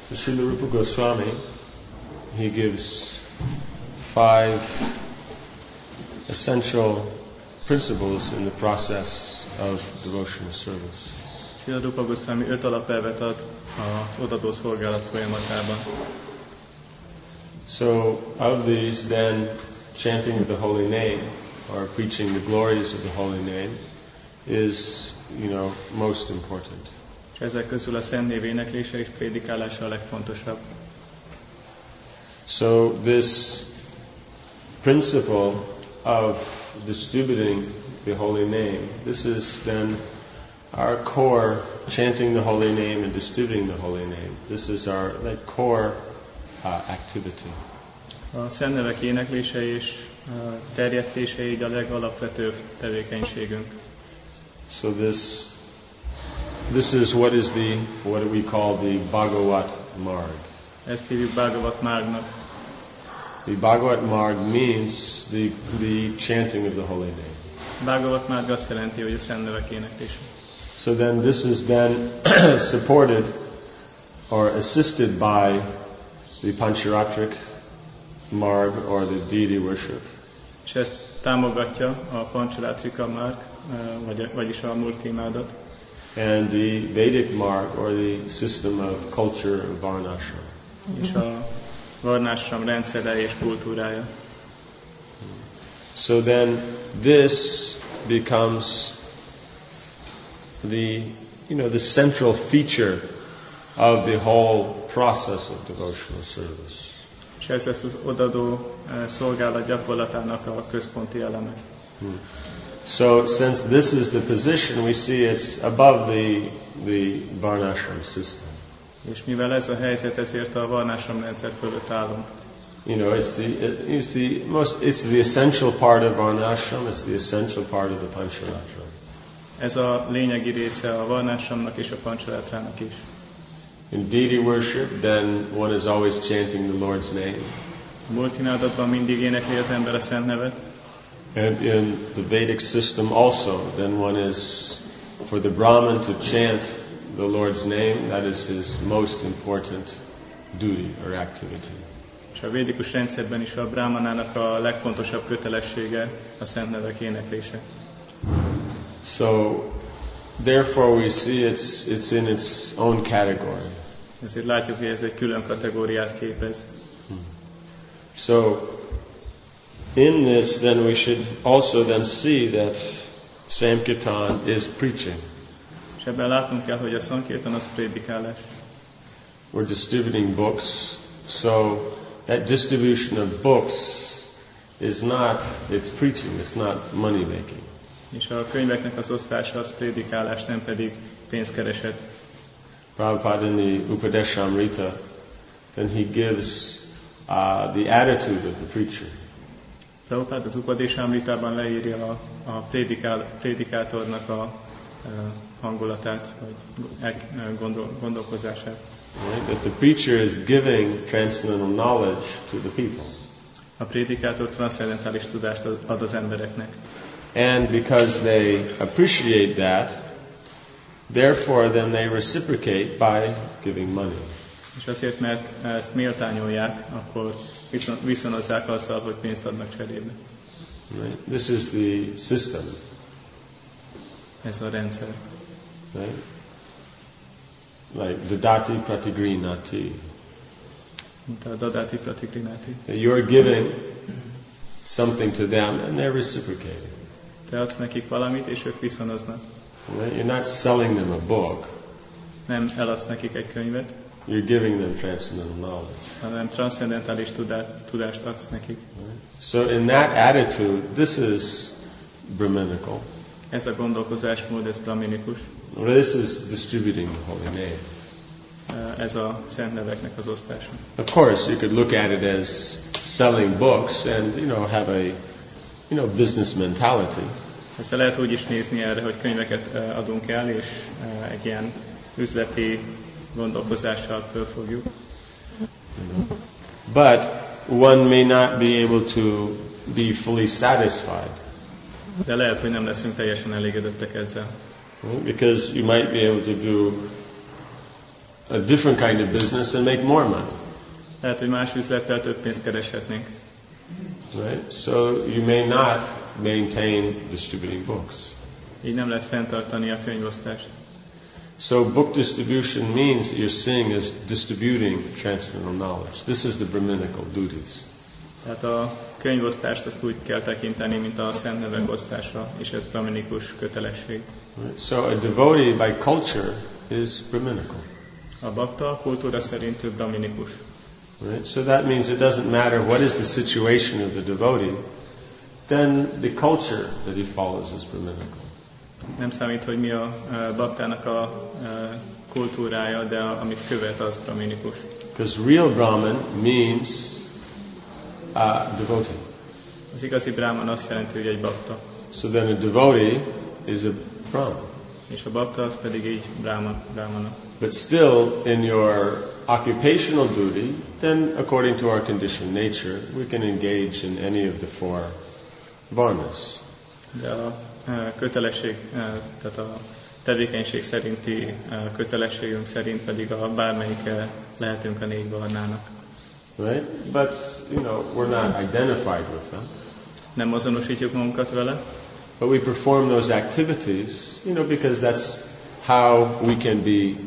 Srila Rupa Goswami, he gives 5 essential principles in the process of devotional service. Srila Rupa Goswami 5 alapelvet ad az odadó szolgálat folyamatában. So, of these, then, chanting of the holy name, or preaching the glories of the holy name, is, most important. És ezek közül a szent név éneklése és prédikálása a legfontosabb. So, this principle of distributing the holy name, this is then our core, chanting the holy name and distributing the holy name. This is our core activity. A szent nevek éneklése és terjesztése így a legalapvetőbb tevékenységünk. So this is what we call the Bhagavat Marg. Ezt hívjuk Bhagavat Margnak. The Bhagavat Marg means the chanting of the holy name. Bhagavat Marg azt jelenti, hogy a szent nevek éneklése. So then this is then supported or assisted by the Pancharatric Marg or the deity worship. És ezt támogatja a Pancharatrika Marg, vagyis a multimádat. And the Vedic Marg or the system of culture of Varnashram. És a Varnashram rendszere és kultúrája. So then this becomes the central feature of the whole process of devotional service. És ez lesz az odadó szolgálat gyakorlatának a központi eleme. So since this is the position, we see it's above the Varnashram system. És mivel ez a helyzet, ezért a Varnashram rendszer fölött állunk. It's the essential part of Varnashram. It's the essential part of the Pancharatra. Ez a lényegi része a Varnashramnak és a Pancharatrának is. In deity worship, then one is always chanting the Lord's name. A multinádatban mindig énekli az ember a szent nevet. And in the Vedic system also, then one is, for the Brahmin to chant the Lord's name, that is his most important duty or activity. És a védikus rendszerben is a brahmanának a legfontosabb kötelessége a szent nevek éneklése. So, therefore we see it's in its own category. Ezért látjuk, hogy ez egy külön kategóriát képez. So, in this, then we should also then see that Sankirtan is preaching. És ebben látnunk kell, hogy a Sankirtan az prédikálás. We're distributing books, so that distribution of books is not, it's preaching, it's not money making. És a könyveknek az osztása az prédikálás, nem pedig pénzkereset. Prabhupada in the Upadeshamrita, then he gives the attitude of the preacher. Prabhupada az Upadeshamritában leírja a prédikátornak a hangulatát, vagy gondolkozását. Right? That the preacher is giving transcendental knowledge to the people. A prédikátor transzcendentális tudást ad az embereknek. And because they appreciate that, therefore then they reciprocate by giving money. És azért, mert ezt méltányolják, akkor viszonozzák azzal, hogy pénzt adnak cserébe. Right? This is the system. Ez a rendszer. Right? Like Dadati Pratigrinati. Mint a Dadati Pratigrinati. You're giving something to them and they're reciprocating. Te adsz nekik valamit, és ők viszonoznak. Right? You're not selling them a book. Nem eladsz nekik egy könyvet. You're giving them transcendental knowledge. Hanem transzcendentális tudást adsz nekik. Right? So in that attitude, this is Brahminical. Ez a gondolkozásmód, ez brahminikus. This is distributing the holy name. Ez a szent neveknek az osztása. Of course, you could look at it as selling books and, have a business mentality. Ezt lehet úgy is nézni erre, hogy könyveket adunk el, és egy ilyen üzleti gondolkozással fölfogjuk. But one may not be able to be fully satisfied. De lehet, hogy nem leszünk teljesen elégedettek ezzel. Because you might be able to do a different kind of business and make more money. Lehet, hogy más üzlettel több pénzt kereshetnénk. Right? So you may not maintain distributing books. Így nem lehet fenntartani a könyvosztást. So book distribution means that you're seeing as distributing transcendental knowledge. This is the Brahminical duties. Tehát a könyvosztást azt úgy kell tekinteni, mint a szent nevek osztása, és ez brahminikus kötelesség. Right? So a devotee by culture is Brahminical. A bakta kultúra szerint ő brahminikus. Right? So that means it doesn't matter what is the situation of the devotee, then the culture that he follows is Brahminical. Nem számít, hogy mi a baktának a kultúrája, de amit követ, az brahminikus. Because real Brahman means devotee. Az igazi brahman azt jelenti, hogy egy bakta. So then a devotee is a Brahman. És a bakta az pedig így brahmana. But still, in your occupational duty, then according to our conditioned nature, we can engage in any of the four varnas. De a kötelesség, tehát a tevékenység szerinti kötelességünk szerint pedig a bármelyik lehetünk a 4 varnának. Right? But, we're not identified with them. Nem azonosítjuk magunkat vele. But we perform those activities, because that's how we can be,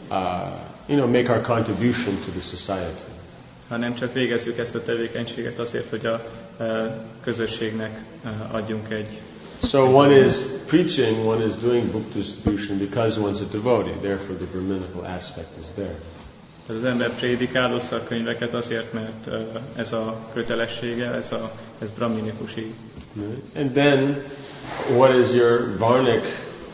make our contribution to the society. Hanem csak végezzük ezt a tevékenységet azért, hogy a közösségnek adjunk egy. So one is preaching, one is doing book distribution because one's a devotee. Therefore, the Brahminical aspect is there. Az ember prédikál, ossza a könyveket azért, mert ez a kötelessége, ez brahminikus így. And then, what is your varnic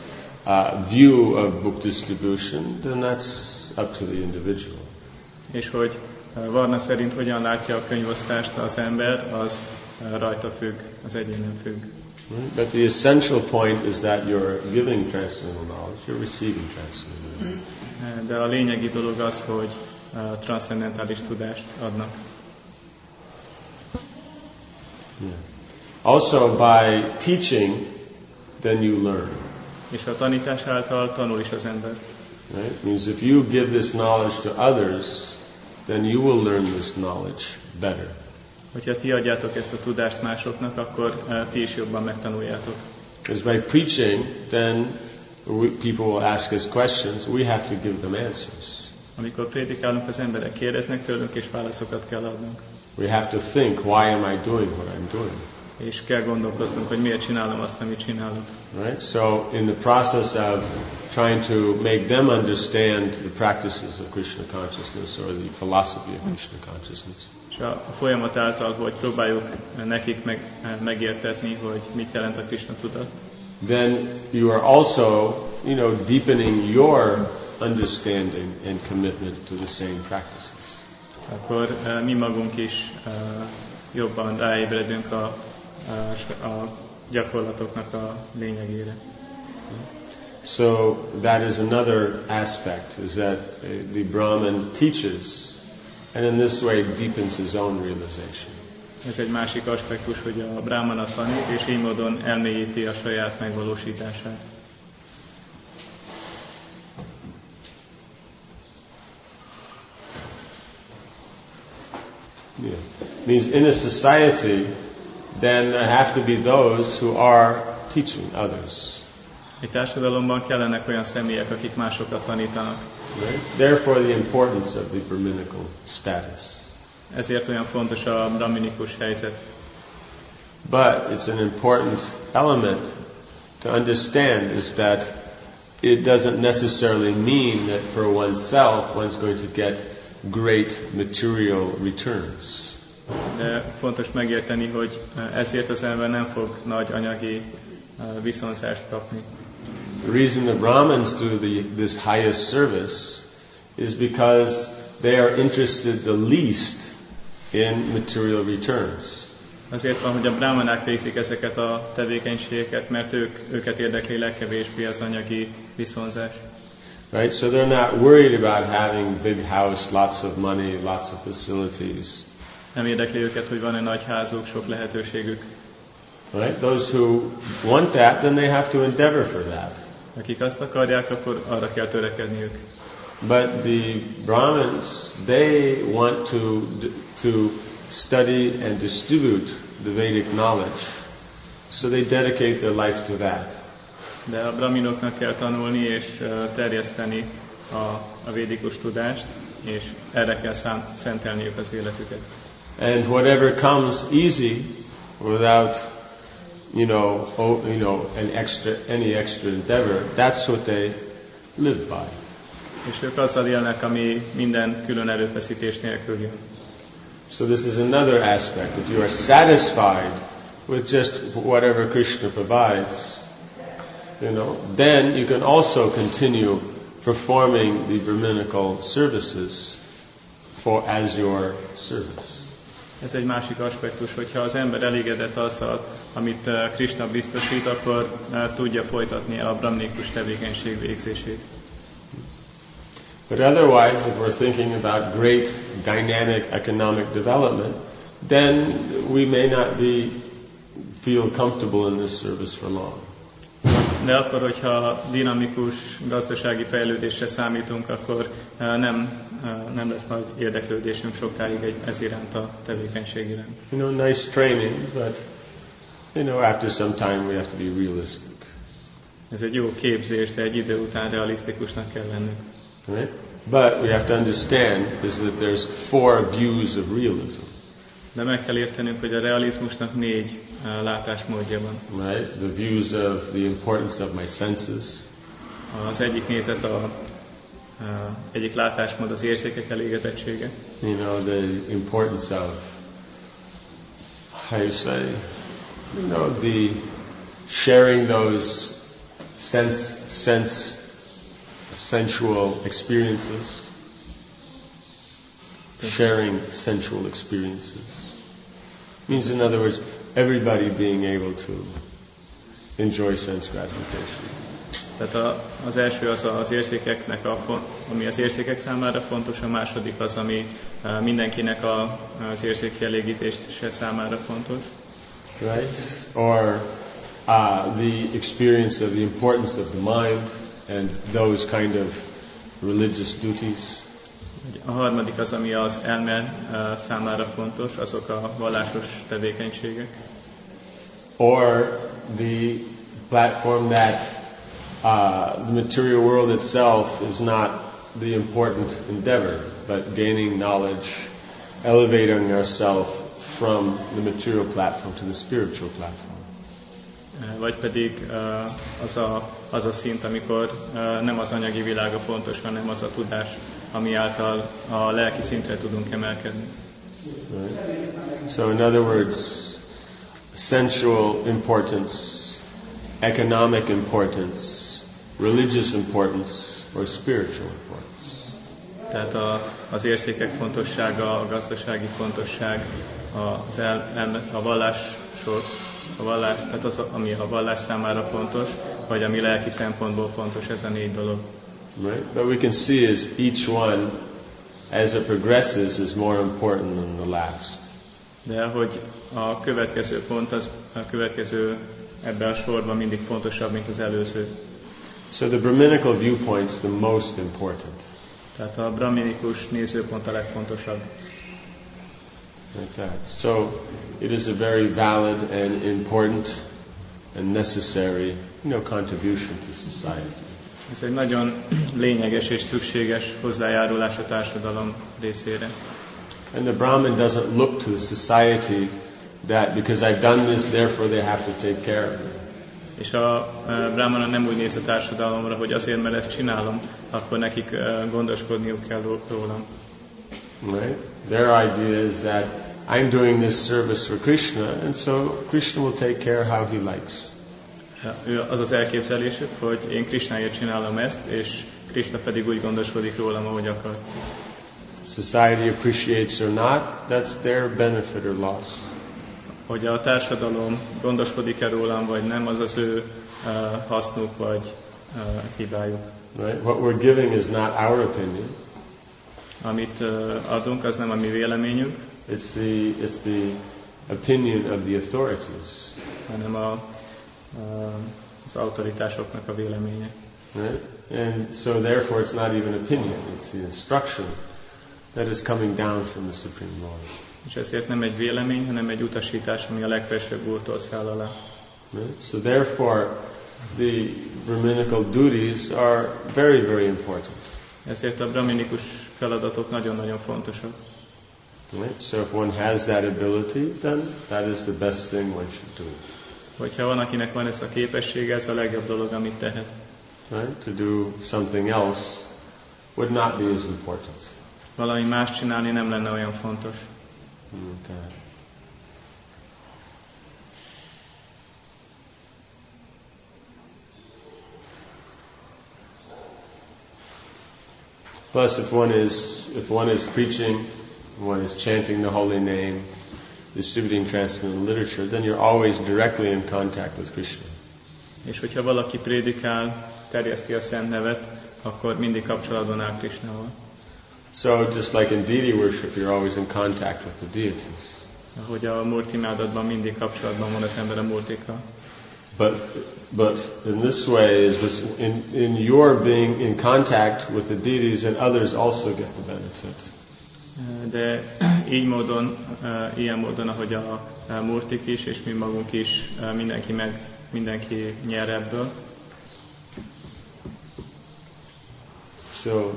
view of book distribution? Then that's up to the individual. És hogy varna szerint hogyan látja a könyvosztást az ember, az rajta függ, az egyénen függ. But the essential point is that you're giving transcendental knowledge, you're receiving transcendental knowledge. De a lényegi dolog az, hogy transzcendentális tudást adnak. Yeah. Also, by teaching, then you learn. És a tanítás által tanul is az ember. Right? It means if you give this knowledge to others, then you will learn this knowledge better. Hogyha ti adjátok ezt a tudást másoknak, akkor ti is jobban megtanuljátok. Because by preaching, then people will ask us questions. We have to give them answers. Amikor prédikálunk, az emberek kérdeznek tőlünk, és válaszokat kell adnunk. We have to think, why am I doing what I'm doing? És kell gondolkoznunk, hogy miért csinálom azt, amit csinálok. Right? So, in the process of trying to make them understand the practices of Krishna consciousness or the philosophy of Krishna consciousness. És a folyamat által, hogy próbáljuk nekik megértetni, hogy mit jelent a Krishna tudat. Then you are also, deepening your understanding and commitment to the same practices. Akkor mi magunk is jobban ráébredünk a gyakorlatoknak a lényegére. So that is another aspect, is that the Brahman teaches, and in this way deepens his own realization. Ez egy másik aspektus, hogy a brahmana tanít, és így módon elmélyíti a saját megvalósítását. Yeah. Means in a society, then there have to be those who are teaching others. Egy társadalomban kellenek olyan személyek, akik másokat tanítanak. Right? Therefore, the importance of the Brahminical status. Ezért olyan fontos a brahminikus helyzet. But it's an important element to understand is that it doesn't necessarily mean that for oneself one's going to get great material returns. De fontos megérteni, hogy ezért az ember nem fog nagy anyagi viszonzást kapni. The reason the Brahmins do this highest service is because they are interested the least in material returns. Azért van, hogy a brahmanák végzik ezeket a tevékenységeket, mert őket érdekli legkevésbé az anyagi viszonzás. Right? So they're not worried about having big house, lots of money, lots of facilities. Nem érdekli őket, hogy van egy nagy házuk, sok lehetőségük. Right? Those who want that, then they have to endeavor for that. Akik azt akarják, akkor arra kell törekedniük. But the Brahmins, they want to study and distribute the Vedic knowledge. So they dedicate their life to that. De a brahminoknak kell tanulni és terjeszteni a védikus tudást, és erre kell szentelniük az életüket. And whatever comes easy, without any extra endeavor, that's what they live by. És ők azzal élnek, ami minden külön erőfeszítés nélkül jön. So this is another aspect. If you are satisfied with just whatever Krishna provides, then you can also continue performing the Brahminical services as your service. Ez egy másik aspektus, hogyha az ember elégedett azzal, amit Krishna biztosít, akkor tudja folytatni a brahminikus tevékenység végzését. But otherwise, if we're thinking about great dynamic economic development, then we may not feel comfortable in this service for long. De akkor, hogyha dinamikus gazdasági fejlődésre számítunk, akkor nem lesz nagy érdeklődésünk sokáig ez iránt a tevékenység iránt. Nice training, but after some time we have to be realistic. Ez egy jó képzés, de egy idő után realisztikusnak kell lennünk. Right? But we have to understand is that there's 4 views of realism. De meg kell értenünk, hogy a realizmusnak 4 látásmódja van. Right? The views of the importance of my senses. Az egyik nézet egyik látásmód az érzékek elégedettsége. The importance of the sharing those sensual experiences. Sharing sensual experiences. Means, in other words, everybody being able to enjoy sense gratification. Tehát az első az érzékeknek, ami az érzékek számára fontos, a második az, ami mindenkinek az érzéki elégítése számára fontos. Right? Or the experience of the importance of the mind and those kind of religious duties. A harmadik az, ami az elme számára fontos, azok a vallásos tevékenységek. Or the platform that the material world itself is not the important endeavor, but gaining knowledge, elevating ourselves from the material platform to the spiritual platform. Vagy pedig az a szint, amikor nem az anyagi világ a fontos, hanem az a tudás, ami által a lelki szintre tudunk emelkedni. Right. So in other words, sensual importance, economic importance, religious importance, or spiritual importance. Tehát az érzékek fontossága, a gazdasági fontosság, a vallás, tehát az, ami a vallás számára fontos, vagy ami lelki szempontból fontos, ez a 4 dolog. Right? But we can see is each one, as it progresses, is more important than the last. De hogy a következő pont, a következő ebben a sorban mindig fontosabb, mint az előző. So the Brahminical viewpoint is the most important. Tehát a brahminikus nézőpont a legfontosabb. Like that. So it is a very valid and important and necessary, contribution to society. Ez egy nagyon lényeges és szükséges hozzájárulás a társadalom részére. And the Brahmin doesn't look to the society that because I've done this, therefore they have to take care of me. És a brahmana nem úgy néz a társadalomra, hogy azért, mert ezt csinálom, akkor nekik gondoskodniuk kell rólam. Right? Their idea is that I'm doing this service for Krishna, and so Krishna will take care how he likes. Az az elképzelésük, hogy én Krishnáért csinálom ezt, és Krishna pedig úgy gondoskodik rólam, ahogy akar. Society appreciates or not, that's their benefit or loss. Hogy a társadalom gondoskodik-e rólam, vagy nem, az az ő hasznuk, vagy hibájuk. Right? What we're giving is not our opinion. Amit adunk, az nem a mi véleményünk. It's the opinion of the authorities. Hanem az autoritásoknak a véleménye. Right? And so therefore it's not even opinion, it's the instruction that is coming down from the Supreme Lord. És ezért nem egy vélemény, hanem egy utasítás, ami a legfelsőbb Úrtól száll alá. Right? So therefore the Brahminical duties are very, very important. Ezért a brahminikus feladatok nagyon-nagyon fontosak. Right? So if one has that ability, then that is the best thing one should do. Hogyha van, akinek van ez a képessége, ez a legjobb dolog, amit tehet. Right? To do something else would not be as important. Valami más csinálni nem lenne olyan fontos. Plus, if one is preaching, one is chanting the holy name, distributing transcendental literature, then you're always directly in contact with Krishna. És hogyha valaki prédikál, terjeszti a szent nevet, akkor mindig kapcsolatban áll Krishnával. So just like in deity worship, you're always in contact with the deities. Ahogy a Murti imádatban mindig kapcsolatban van az ember a Murtikkal. But in this way, is this in your being in contact with the deities, and others also get the benefit. De ilyen módon, ahogy a Murtik is, és mi magunk is, mindenki nyer ebből. So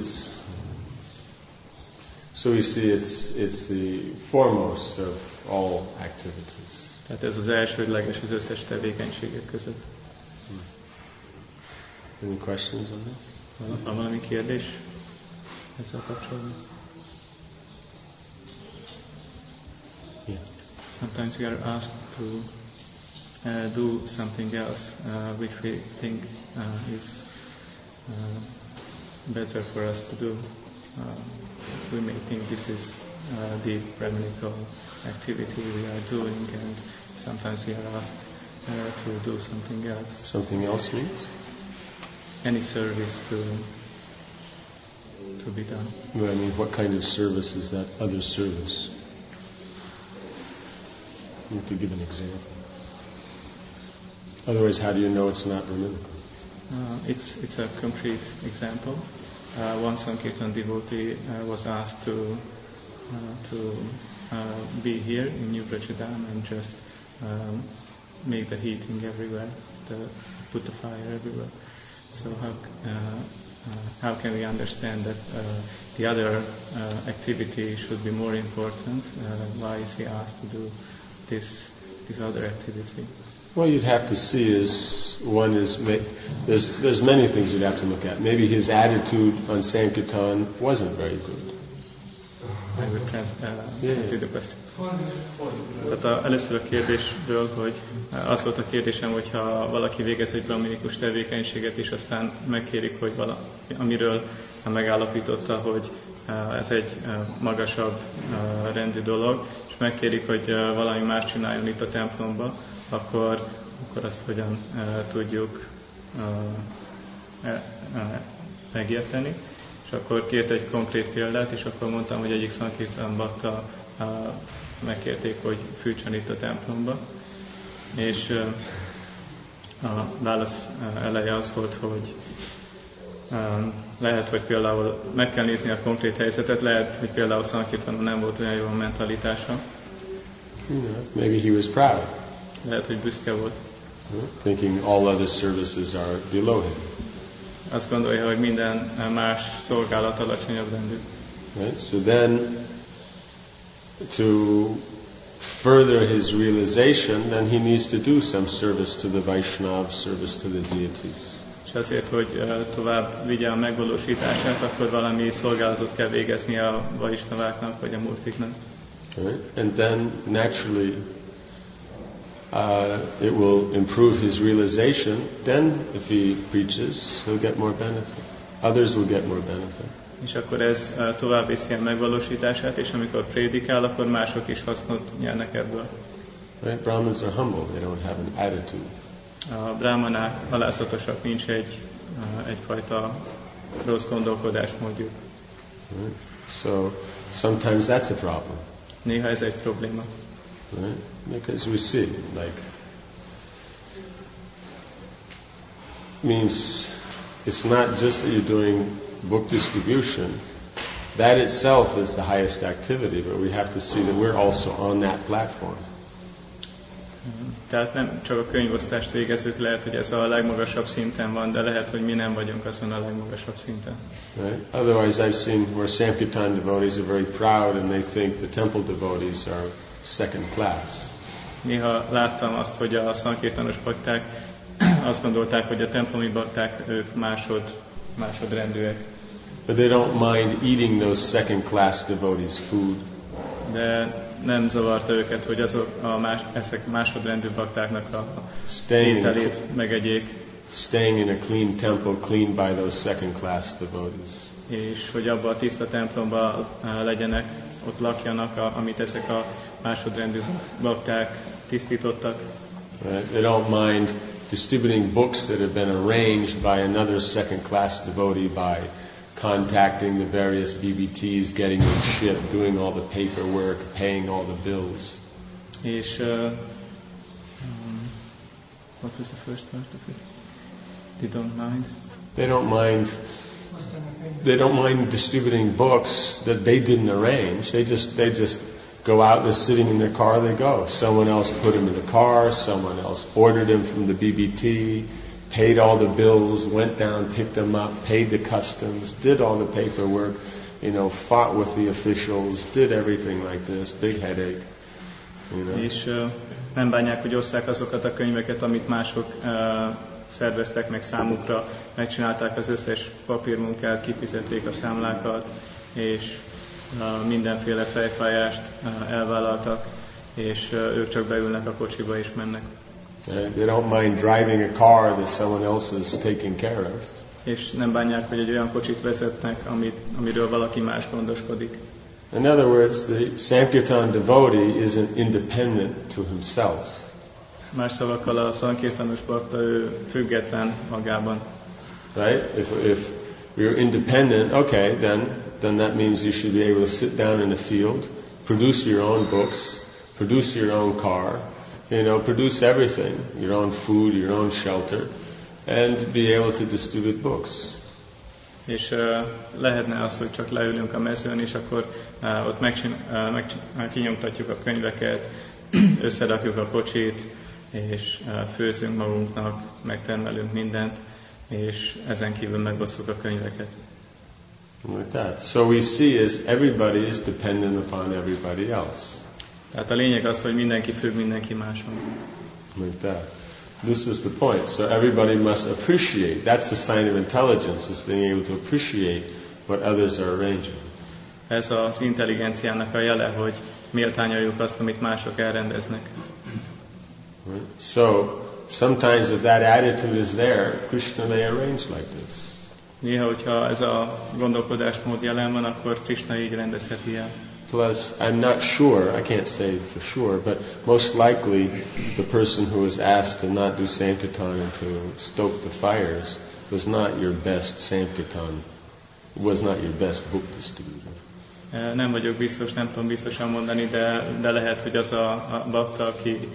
we see it's the foremost of all activities. Tehát ez az elsődleges az összes tevékenységek között. Any questions on this? Van valami kérdés ezzel kapcsolatban? Yeah. Sometimes we are asked to do something else which we think is better for us to do. We may think this is the brahminical activity we are doing, and sometimes we are asked to do something else. Something else means? Any service to be done. Well, I mean, what kind of service is that other service? You have to give an example. Otherwise, how do you know it's not brahminical? It's a concrete example. One Sankirtan devotee was asked to be here in New Brajadam and just make the heating everywhere, put the fire everywhere. So how can we understand that the other activity should be more important? Why is he asked to do this other activity? Well, you'd have to see there's many things you'd have to look at. Maybe his attitude on Sankirtan wasn't very good. I will translate the question. Tehát először a kérdésből, hogy az volt a kérdésem, hogyha valaki végez egy brahminikus tevékenységet, és aztán megkérik, hogy amiről megállapította, hogy ez egy magasabb rendi dolog, és megkérik, hogy valami más csináljon itt a templomba, akkor azt hogyan tudjuk megérteni. És akkor kért egy konkrét példát, és akkor mondtam, hogy egyik Sankirtan bakta megkérték, hogy fűtsön itt a templomba. És a válasz eleje az volt, hogy lehet, hogy például meg kell nézni a konkrét helyzetet, lehet, hogy például Sankirtanon nem volt olyan jó a mentalitása. Maybe he was proud. Lehet, hogy büszke volt. Thinking all other services are below him. Azt gondolja, hogy minden más szolgálat alacsonyabb rendű. Right? So then, to further his realization, then he needs to do some service to the Vaishnava, service to the deities. És azért, hogy tovább vigye a megvalósítását, akkor valami szolgálatot kell végezni a Vaisnaváknak, vagy a Murtiknak. Right? And then, naturally, it will improve his realization. Then, if he preaches, he'll get more benefit. Others will get more benefit. És akkor ez tovább viszi a megvalósítását, és amikor prédikál, akkor mások is hasznot nyernek ebből. Right? Brahmins are humble. They don't have an attitude. A brahmanák alázatosak, nincs egyfajta rossz gondolkodásmódjuk. Right? So sometimes that's a problem. Néha ez egy probléma. Right? Because we see, means it's not just that you're doing book distribution. That itself is the highest activity, but we have to see that we're also on that platform. Tehát nem csak a könyvosztást végezzük, lehet, hogy ez a legmagasabb szinten van, de lehet, hogy mi nem vagyunk azon a legmagasabb szinten. Right? Otherwise, I've seen where Sankirtan devotees are very proud and they think the temple devotees are second class. Néha láttam azt, hogy a szankirtanos bakták azt gondolták, hogy a templomi bakták ők másodrendűek. But they don't mind eating those second class devotees' food. De nem zavarta őket, hogy azok ezek másodrendű baktáknak a ételét megegyék. Staying in a clean temple, cleaned by those second class devotees. És hogy abban a tiszta templomban legyenek, ott lakjanak, amit ezek a másodrendű bakták tisztítottak. Right? They don't mind distributing books that have been arranged by another second class devotee by contacting the various BBTs, getting them shipped, doing all the paperwork, paying all the bills. És what was the first part of it? They don't mind. They don't mind distributing books that they didn't arrange. They just go out. They're sitting in their car. They go. Someone else put them in the car. Someone else ordered them from the BBT. Paid all the bills, went down, picked them up, paid the customs, did all the paperwork, fought with the officials, did everything like this, big headache. És nem bánják, hogy osszák azokat a könyveket, amit mások szerveztek meg számukra, megcsinálták az összes papírmunkát, kifizették a számlákat, és mindenféle fejfájást elvállaltak, és ők csak beülnek a kocsiba és mennek. They don't mind driving a car that someone else is taking care of. És nem bánják, hogy egy olyan kocsit vezetnek, amiről valaki más gondoskodik. In other words, the Sankirtan devotee isn't independent to himself. Más szavakkal a szankirtanos bakta, ő független magában. Right? If we're independent, okay, then that means you should be able to sit down in the field, produce your own books, produce your own car, produce everything, your own food, your own shelter, and be able to distribute books. És lehetne az, hogy csak leülünk a mezőn, és akkor ott kinyomtatjuk a könyveket, összerakjuk a kocsit, és főzünk magunknak, megtermelünk mindent, és ezen kívül megosszuk a könyveket. Like that. So we see is everybody is dependent upon everybody else. Tehát a lényeg az, hogy mindenki függ mindenki máson. Like that. This is the point. So everybody must appreciate. That's the sign of intelligence, is being able to appreciate what others are arranging. Ez az intelligenciának a jele, hogy méltányoljuk azt, amit mások elrendeznek. Right? So sometimes if that attitude is there, Krishna may arrange like this. Néha, hogyha ez a gondolkodásmód jelen van, akkor Krishna így rendezheti el. Plus, I'm not sure, I can't say for sure, but most likely the person who was asked to not do Sankirtan and to stoke the fires was not your best Sankirtan, was not your best book distributor. Nem vagyok biztos, nem tudom biztosan mondani, de lehet, hogy az a bakta,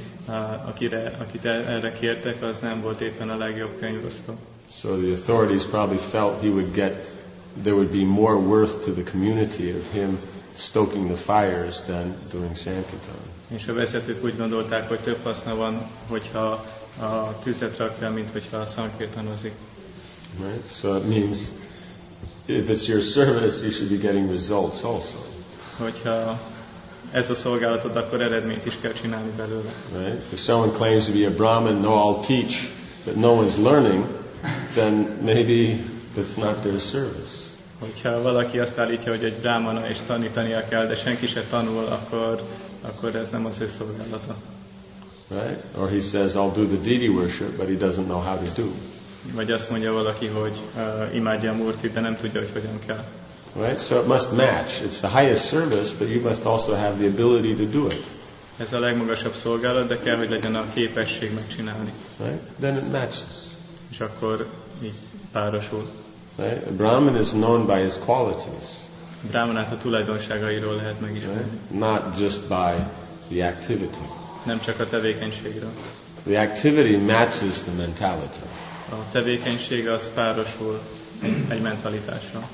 akit erre kértek, az nem volt éppen a legjobb könyvosztó. So the authorities probably felt there would be more worth to the community of him stoking the fires than doing Sankirtan. És a vezetők úgy gondolták, hogy több haszna van, hogyha a tüzet rakja, mint hogyha szankirtanozik. Right? So it means if it's your service, you should be getting results also. Hogyha ez a szolgálatod, akkor eredményt is kell csinálni belőle. Right? If someone claims to be a Brahmin, no, I'll teach, but no one's learning, then maybe that's not their service. Hogyha valaki azt állítja, hogy egy brámana és tanítania kell, de senki se tanul, akkor ez nem az ő szolgálata. Right? Or he says, I'll do the deity worship, but he doesn't know how to do. Vagy azt mondja valaki, hogy imádja a Murtit, de nem tudja, hogy hogyan kell. Right? So it must match. It's the highest service, but you must also have the ability to do it. Ez a legmagasabb szolgálat, de kell, hogy legyen a képesség megcsinálni. Right? Then it matches. És akkor így párosul. Right? A Brahmin is known by his qualities. A Brahmanát a tulajdonságairól lehet megismerni. Right? Not just by the activity. Nem csak a tevékenységről. The activity matches the mentality. A a tevékenysége az párosul egy mentalitással.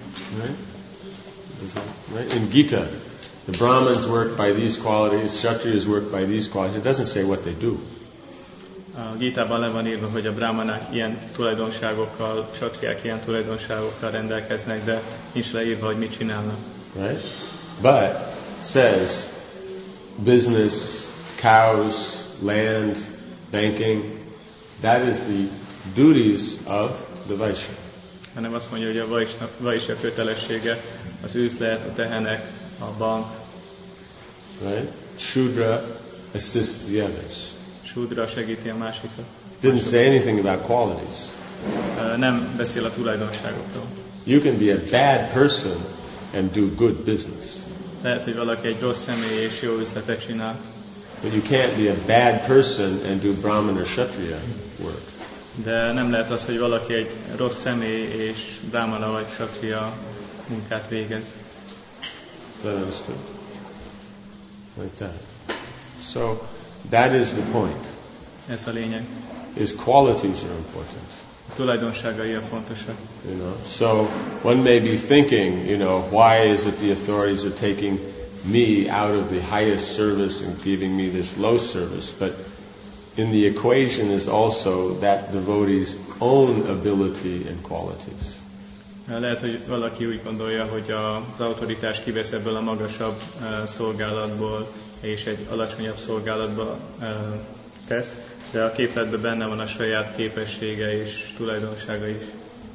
Right? In Gita, the Brahmins work by these qualities, Kshatriyas work by these qualities. It doesn't say what they do. A Gitában le van írva, hogy a brahmanák ilyen tulajdonságokkal, kshatriyák ilyen tulajdonságokkal rendelkeznek, de nincs leírva, hogy mit csinálnak. Right? But says business, cows, land, banking, that is the duties of the Vaishya. Hanem azt mondja, hogy a Vaishya kötelessége az üzlet, a tehenek, a bank. Right? Shudra assists the others. Shudra segíti a másikat. Didn't say anything about qualities. Nem beszél a tulajdonságokról. You can be a bad person and do good business. Lehet, hogy valaki egy rossz személy és jó üzletet csinál. But you can't be a bad person and do Brahmana or Kshatriya work. De nem lehet az, hogy valaki egy rossz személy és brahmana vagy kshatriya munkát végez. Is that understood? Like that. So that is the point. Ez a lényeg. Is qualities are important. A tulajdonságai a fontosak. So one may be thinking, why is it the authorities are taking me out of the highest service and giving me this low service? But in the equation is also that devotee's own ability and qualities. Lehet, hogy valaki úgy gondolja, hogy az autoritás kivesz ebből a magasabb szolgálatból, és egy alacsonyabb szolgálatba tesz, de a képletben benne van a saját képessége és tulajdonsága is.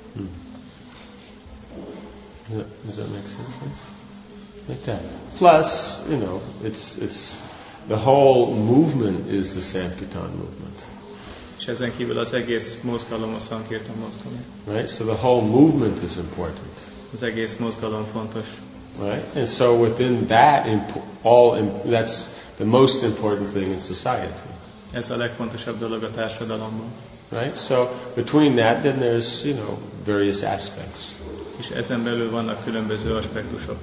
Does that make sense? Like that. Plus, it's the whole movement is the Sankirtan movement. És ezen kívül az egész mozgalom a Sankirtan mozgalom. Right? So the whole movement is important. Az egész mozgalom fontos. Right? And so within that, that's the most important thing in society. Ez a legfontosabb dolog a társadalomban. Right? So between that, then there's, various aspects. És ezen belül vannak különböző aspektusok.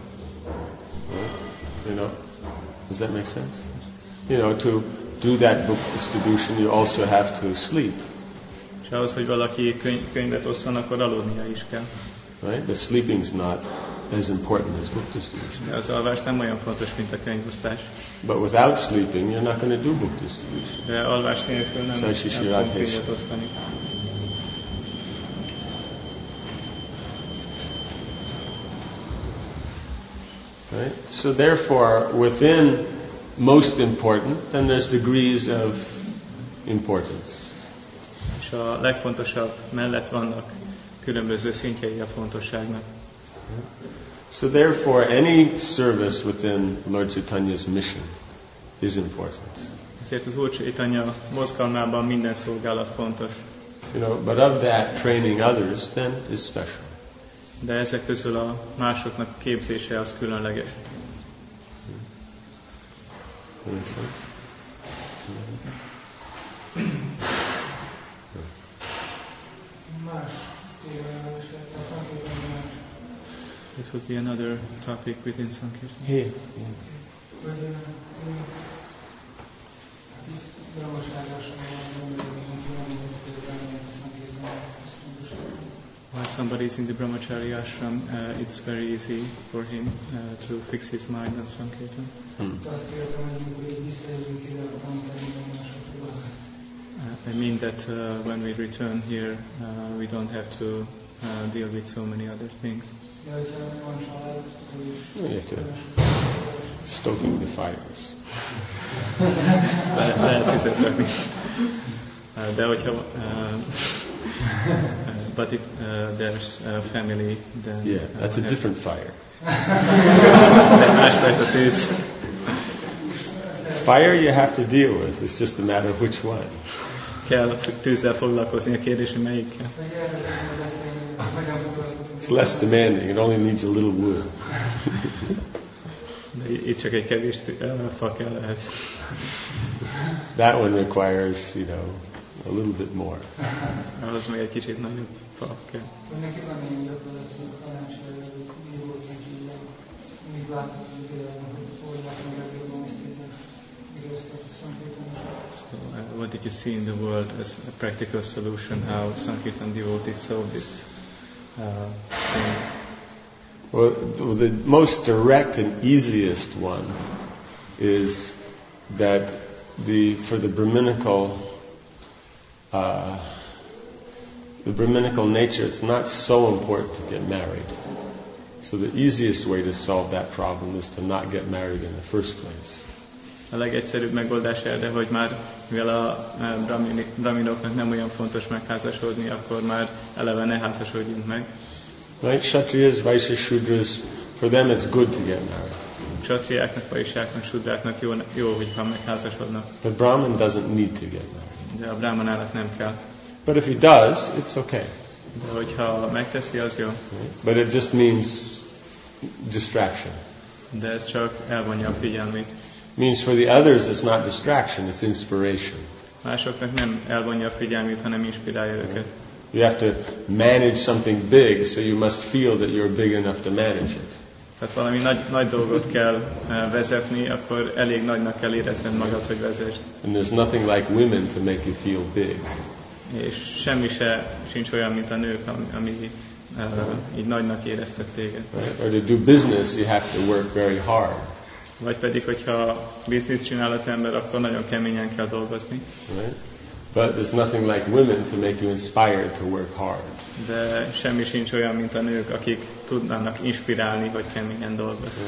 Does that make sense? To do that book distribution, you also have to sleep. És ahhoz, hogy valaki könyvet osszon, akkor aludnia is kell. Right? But sleeping's not as important as book distribution. De az alvás nem olyan fontos, mint a könyvosztás. But without sleeping, you're not going to do book distribution. De alvás nélkül nem fogunk könyvet osztani. Right? So therefore, within most important, then there's degrees of importance. És a legfontosabb mellett vannak különböző szintjei a fontosságnak. So therefore, any service within Lord Chaitanya's mission is important. Ezért az Úr Chaitanya mozgalmában minden szolgálat fontos. But of that, training others then is special. De ezek közül a másoknak képzése az különleges. Makes sense? It would be another topic within Sankirtan. Here. While somebody is in the Brahmachari ashram, it's very easy for him to fix his mind on Sankirtan. I mean that when we return here, we don't have to deal with so many other things. You have to stoking the fires. De hogyha but if there's a family, then yeah, that's a different fire. Fire you have to deal with. It's just a matter of which one. Kell tűzzel foglalkozni, a kérdés, hogy melyikkel. It's less demanding. It only needs a little wood. De itt csak egy kevés fa kell ehhez. That one requires, a little bit more. Ahhoz még egy kicsit nagyobb fa kell. What did you see in the world as a practical solution? How Sankirtan devotees solve this thing? Well, the most direct and easiest one is that for the Brahminical nature, it's not so important to get married. So the easiest way to solve that problem is to not get married in the first place. A legegyszerűbb megoldás erre, hogy már mivel a brahminoknak nem olyan fontos megházasodni, akkor már eleve ne házasodjunk meg. Right? Kshatriyas, Vaishya, Shudras, for them it's good to get married. Kshatriáknak, vaishyáknak, sudráknak jó, hogyha megházasodnak. But Brahman doesn't need to get married. De a brahmanának nem kell. But if he does, it's okay. De hogyha megteszi, az jó. Right? But it just means distraction. De ez csak elvonja a figyelmét. Means for the others it's not distraction, it's inspiration. Másoknak nem elvonja a figyelmét, hanem inspirálja őket. You have to manage something big, so you must feel that you're big enough to manage it. Tehát valami nagy dolgot kell vezetni, akkor elég nagynak kell érezned magad, hogy vezesd. And there's nothing like women to make you feel big. És semmi sincs olyan, mint a nők, ami így nagynak éreztet téged. Right? Or to do business, you have to work very hard. Vagy pedig, hogyha bizniszt csinál az ember, akkor nagyon keményen kell dolgozni. Right? But there's nothing like women to make you inspired to work hard. De semmi sincs olyan, mint a nők, akik tudnának inspirálni, hogy keményen dolgozni.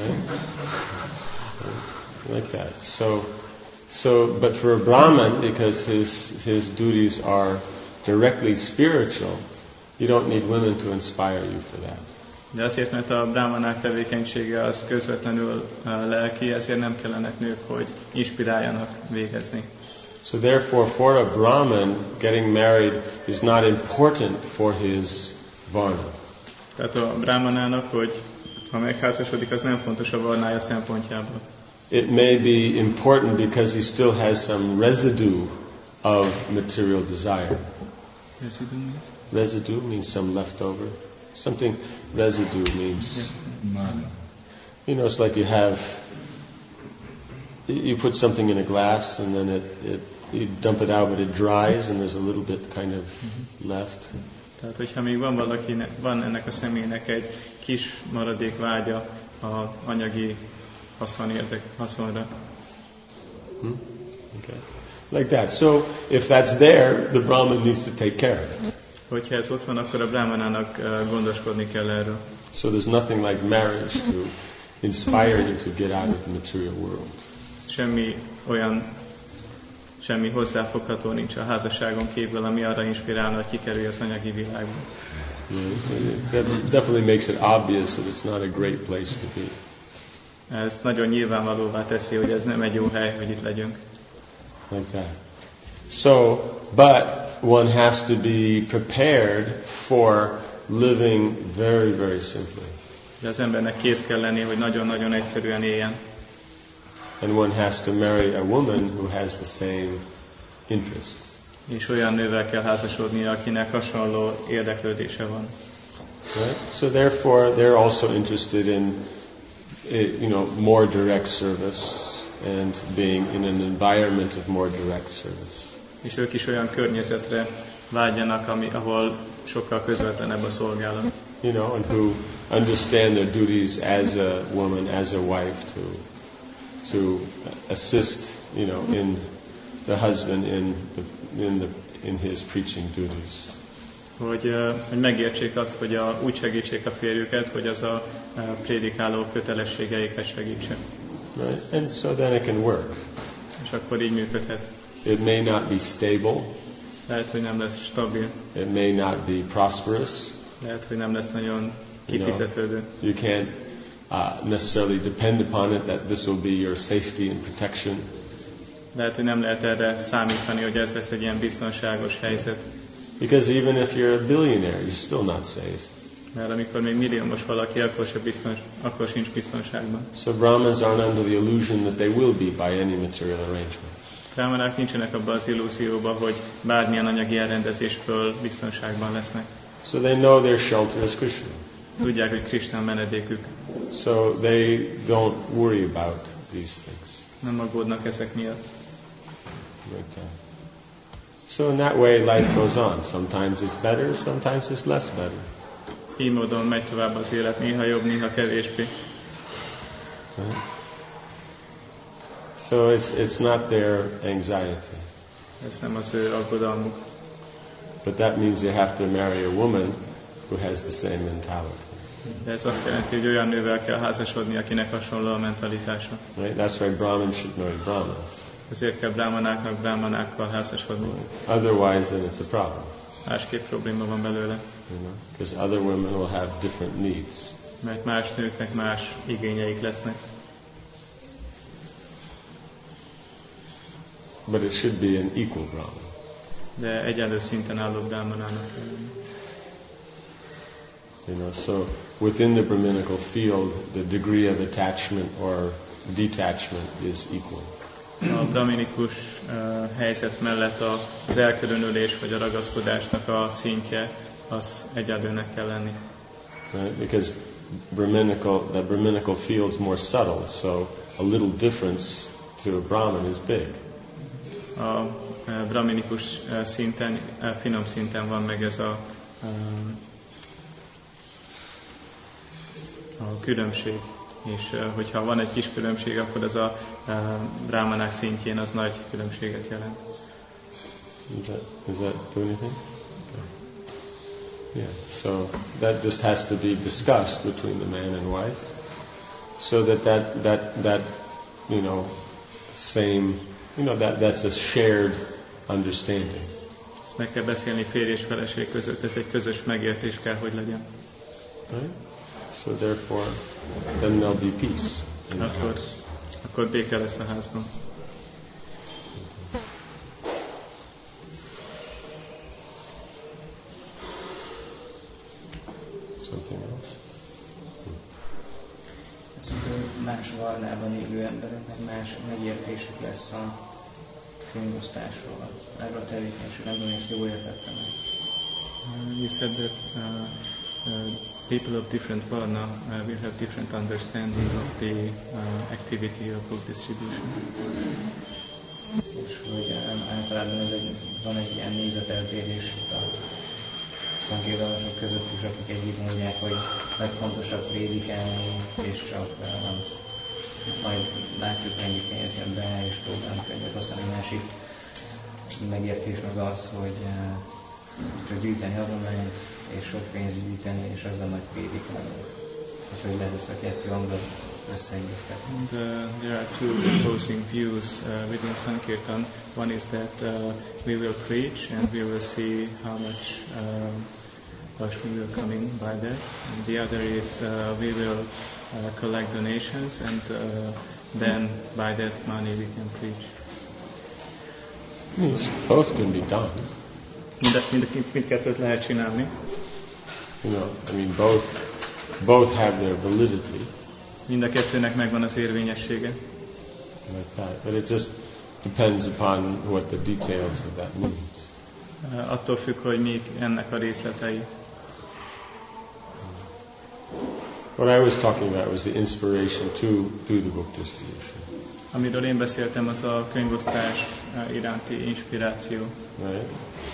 Right? Like that. But for a Brahman, because his duties are directly spiritual, you don't need women to inspire you for that. De azért, mert a brahmanák tevékenysége az közvetlenül lelki, ezért nem kellenek nők, hogy inspiráljanak végezni. So therefore, for a Brahman, getting married is not important for his varna. Tehát a brahmanának, hogy ha megházasodik, az nem fontos a varnája szempontjából. It may be important because he still has some residue of material desire. Residue means? Residue means some leftover. Something residue means. You know, it's like you put something in a glass and then you dump it out, but it dries and there's a little bit kind of left. Tehát, hogyha még van ennek a személynek egy kis maradék vágya az anyagi haszonra. Okay. Like that. So, if that's there, the Brahman needs to take care of it. Hogyha ez ott van, akkor a brahmanának gondoskodni kell erről. So there's nothing like marriage to inspire you to get out of the material world. Semmi hozzáfogható nincs a házasságon kívül, ami arra inspirálna, hogy kikerülj az anyagi világba. That definitely makes it obvious that it's not a great place to be. Ez nagyon nyilvánvalóvá teszi, hogy ez nem egy jó hely, hogy itt legyünk. Like that. So, but one has to be prepared for living very, very simply. De az embernek kész kell lenni, hogy nagyon-nagyon egyszerűen éljen. And one has to marry a woman who has the same interest. És olyan nővel kell házasodnia, akinek hasonló érdeklődése van. Right? So therefore, they're also interested in, more direct service and being in an environment of more direct service. És ők is olyan környezetre vágyanak, ahol sokkal közvetlenebb a szolgálat. And who understand their duties as a woman, as a wife, to assist, in the husband in his preaching duties. Hogy megértsék azt, hogy úgy segítsék a férjüket, hogy az a prédikáló kötelességeiket segítse. Right? And so then it can work. És akkor így működhet. It may not be stable. Lehet, hogy nem lesz stabil. It may not be prosperous. Lehet, hogy nem lesz nagyon kifizetődő. You can't necessarily depend upon it that this will be your safety and protection. Lehet, hogy nem lehet erre számítani, hogy ez lesz egy ilyen biztonságos helyzet. Because even if you're a billionaire, you're still not safe. Mert amikor még milliómos valaki, akkor sincs biztonságban. So Brahmins aren't under the illusion that they will be by any material arrangement. Brahmanák nincsenek abban az illúzióban, hogy bármilyen anyagi elrendezésből biztonságban lesznek. So they know their shelter is Krishna. Tudják, hogy Krishna menedékük. So they don't worry about these things. Nem aggódnak ezek miatt. Like that. So in that way life goes on. Sometimes it's better, sometimes it's less better. Így módon megy tovább az élet, néha jobb, néha kevésbé. Right? So it's not their anxiety. Ez nem az ő aggodalmuk. But that means you have to marry a woman who has the same mentality. De ez azt jelenti, hogy olyan nővel kell házasodni, akinek hasonló a mentalitása. Right? That's why Brahmins should marry Brahmins. Ezért kell brámanákkal házasodni. Otherwise, then it's a problem. Másképp probléma van belőle. Because other women will have different needs. Mert más nőknek más igényeik lesznek. But it should be an equal Brahman. De egyenlő szinten álló brámanának. So within the Brahminical field, the degree of attachment or detachment is equal. A brahminikus helyzet mellett az elkülönülés vagy a ragaszkodásnak a szintje az egyenlőnek kell lenni. Right? Because the Brahminical field is more subtle, so a little difference to a Brahmin is big. A brahminikus szinten, finom szinten van meg ez a különbség. És hogyha van egy kis különbség, akkor az a brámanák szintjén az nagy különbséget jelent. Does that do anything? Okay. Yeah. So that just has to be discussed between the man and wife, so that same that's a shared understanding. Ezt meg kell beszélni férj és feleség között, ez egy közös megértés kell, hogy legyen. Right? So therefore, then there'll be peace in the house. Akkor béke lesz a házban. Something else? Más varnában élő embereknek más megértésük lesz a könyvosztásról. Erről a tevékenység, nem tudom, ezt jól értettem meg. You said that people of different varna will have different understanding of the activity of book distribution. És hogy általában van egy ilyen nézeteltérés a szankirtanosok között is, akik egyik mondják, hogy legfontosabb prédikálni, és csak majd látjuk, mennyi pénz jön be, és programkönyvet. Aztán egy másik megértés meg az, hogy csak gyűjteni adományt, és sok pénzt gyűjteni, és azzal majd prédikálni. És hogy lehet ezt a kettő hangot összeegyeztetni. There are two opposing views within Sankirtan. One is that we will preach and we will see how much Lakshmi will come in by that. And the other is we will collect donations and then by that money we can preach. Both can be done. Mindkettőt lehet csinálni. Both have their validity. Mind a kettőnek megvan az érvényessége. Like that. But it just depends upon what the details of that means. Attól függ, hogy mik ennek a részletei. What I was talking about was the inspiration to do the book distribution. Amiről én beszéltem, az a könyvosztás iránti inspiráció. Right?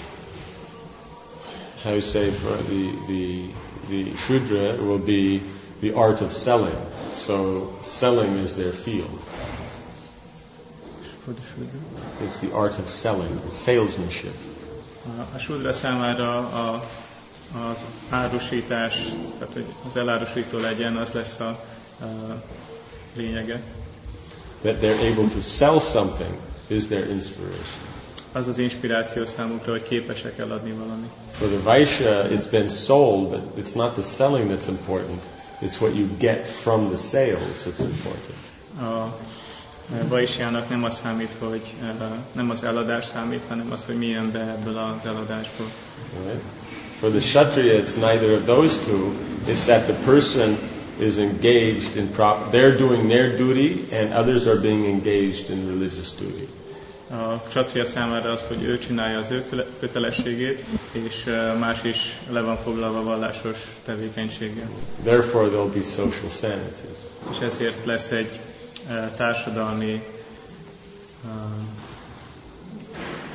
How you say for the Shudra will be the art of selling. So selling is their field. For the Shudra? It's the art of selling, salesmanship. A Shudra számára az árusítás, tehát hogy az elárusító legyen, az lesz a lényege. That they're able to sell something is their inspiration. Az az inspiráció számukra, hogy képesek eladni valamit. For the Vaishya, it's been sold, but it's not the selling that's important. It's what you get from the sales that's important. A Vaishjának nem az számít, hogy nem az eladás számít, hanem az, hogy mi jön be ebből az eladásból. Right? For the Kshatriya, it's neither of those two. It's that the person is engaged in they're doing their duty, and others are being engaged in religious duty. A Kshatriya számára az, hogy ő csinálja az ő kötelességét, és más is le van foglalva vallásos tevékenységgel. Therefore, there'll be social sanity. És ezért lesz egy társadalmi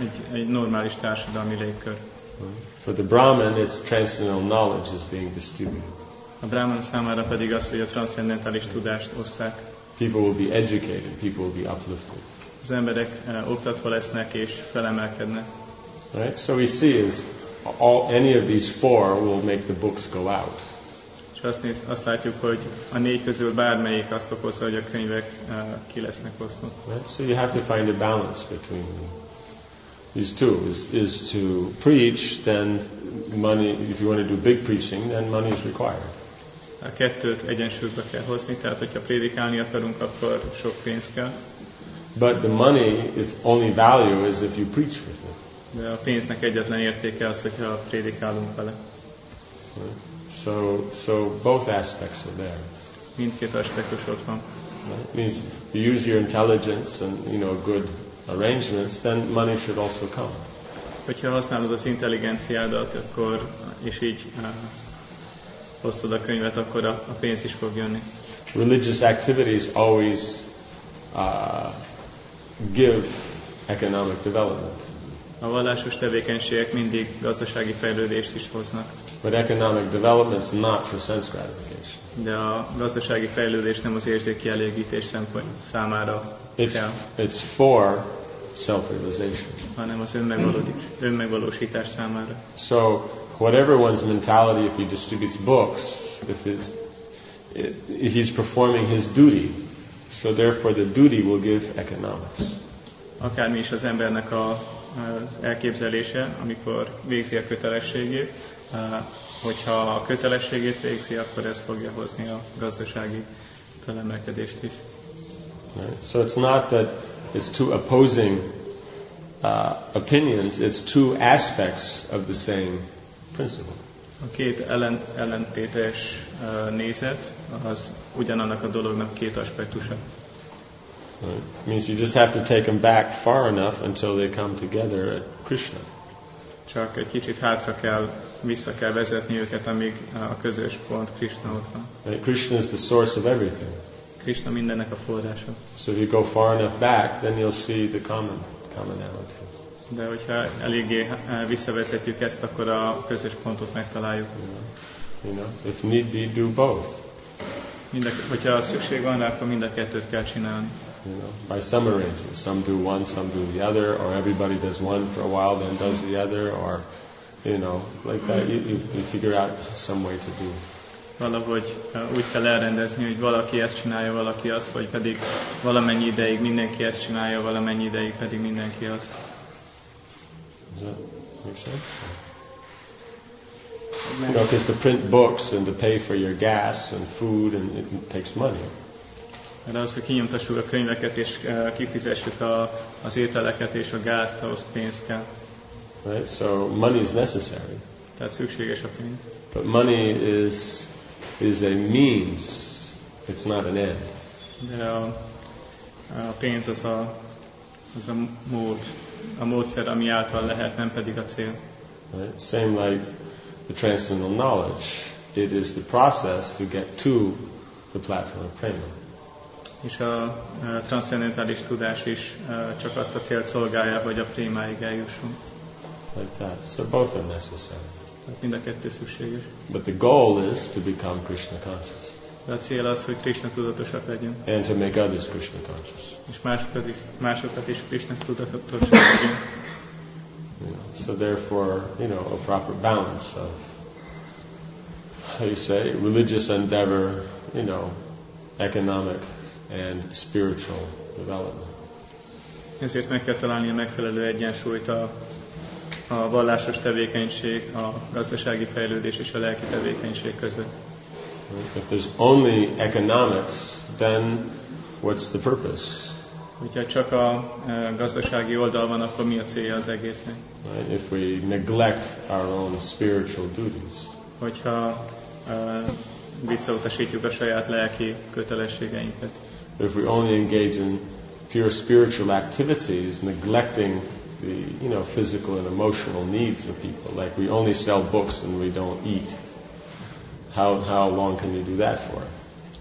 egy normális társadalmi légkör. For the Brahman, it's transcendental knowledge is being distributed. A Brahman számára pedig az, hogy a transzcendentális tudást osszák. People will be educated, people will be uplifted. Az emberek oktatva lesznek és felemelkednek. Right? So we see is any of these four will make the books go out. És azt látjuk, hogy a 4 közül bármelyik azt okozza, hogy a könyvek ki lesznek osztva. Right? So you have to find a balance between these two. Is to preach, then money, if you want to do big preaching, then money is required. A kettőt egyensúlyba kell hozni, tehát hogyha prédikálni akarunk, akkor sok pénz kell. But the money, its only value is if you preach with it. De a pénznek egyetlen értéke az, hogyha prédikálunk vele. Right? So both aspects are there. Mindkét aspektus ott van. Right? It means you use your intelligence and good arrangements, then money should also come. Hogyha használod az intelligenciádat, akkor és így osztod a könyvet, akkor a pénz is fog jönni. Religious activities always give economic development. A vallásos tevékenységek mindig gazdasági fejlődést is hoznak. But economic development is not for sense gratification. De a gazdasági fejlődés nem az érzékkielégítés számára kell. It's for self-realization. Hanem az önmegvalósítás számára. So whatever one's mentality, if he distributes books, if he's performing his duty, so therefore the duty will give economics. Akármi is az embernek az elképzelése, amikor végzi a kötelességét, hogyha a kötelességét végzi, akkor ez fogja hozni a gazdasági felemelkedést is. Right. So it's not that it's two opposing opinions, it's two aspects of the same principle. A két ellentétes nézet az ugyanannak a dolognak két aspektusa. Right. It means you just have to take them back far enough until they come together at Krishna. Csak egy kicsit vissza kell vezetni őket, amíg a közös pont Krishna ott van. Right. Krishna is the source of everything. Krishna mindennek a forrása. So if you go far enough back, then you'll see the commonality. De hogyha eléggé visszavezetjük ezt, akkor a közös pontot megtaláljuk. If need be, do both. Hogyha szükség van rá, akkor mind a kettőt kell csinálni. By some arrangements, some do one, some do the other, or everybody does one for a while, then does the other, or like that. You figure out some way to do. Valahogy úgy kell elrendezni, hogy valaki ezt csinálja, valaki azt, vagy pedig valamennyi ideig mindenki ezt csinálja, valamennyi ideig pedig mindenki azt. Does that make sense? Because to print books and to pay for your gas and food, and it takes money. De az, hogy kinyomtassuk a könyveket és kifizessük az ételeket és a gázt, ahhoz pénz kell. Right? So money is necessary. Tehát szükséges a pénz. But money is a means. It's not an end. De a pénz az a mód, a módszer, ami által lehet, nem pedig a cél. Right? Same like the transcendental knowledge. It is the process to get to the platform of prema. És a transzcendentális tudás is csak azt a célt szolgálja, hogy a prémáig eljussunk. Like that. So both are necessary. Tehát mind a kettő szükséges. But the goal is to become Krishna conscious. De a cél az, hogy Krishna tudatosak legyünk. And to make others Krishna conscious. És másokat is Krishna tudatosak legyünk. So therefore, a proper balance of, how you say, religious endeavor, economic and spiritual development. Ezért meg kell találni a megfelelő egyensúlyt a vallásos tevékenység, a gazdasági fejlődés és a lelki tevékenység között. If there's only economics, then what's the purpose? Hogyha csak a gazdasági oldal van, akkor mi a célja az egésznek? Right? If we neglect our own spiritual duties. Hogyha visszautasítjuk a saját lelki kötelességeinket. If we only engage in pure spiritual activities, neglecting the physical and emotional needs of people, like we only sell books and we don't eat, how long can you do that for?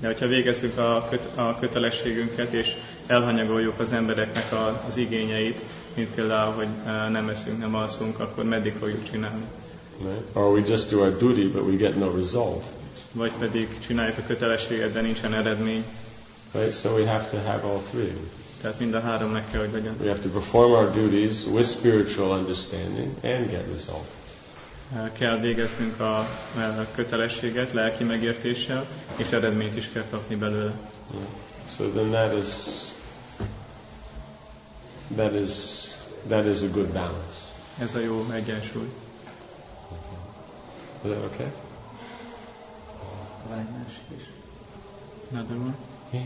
De hogyha végezzük a kötelességünket, és elhanyagoljuk az embereknek az igényeit, mint például, hogy nem eszünk, nem alszunk, akkor meddig fogjuk csinálni? Right? Or we just do our duty, but we get no result. Vagy pedig csináljuk a kötelességet, de nincsen eredmény. Right? So we have to have all three. Tehát mind a három meg kell, hogy legyen. We have to perform our duties with spiritual understanding and get result. Kell végeznünk a kötelességet lelki megértéssel, és eredményt is kell kapni belőle. Yeah. So then that is a good balance. Ez a jó egyensúly. Is that okay? Van egy másik is. Another one? Yeah.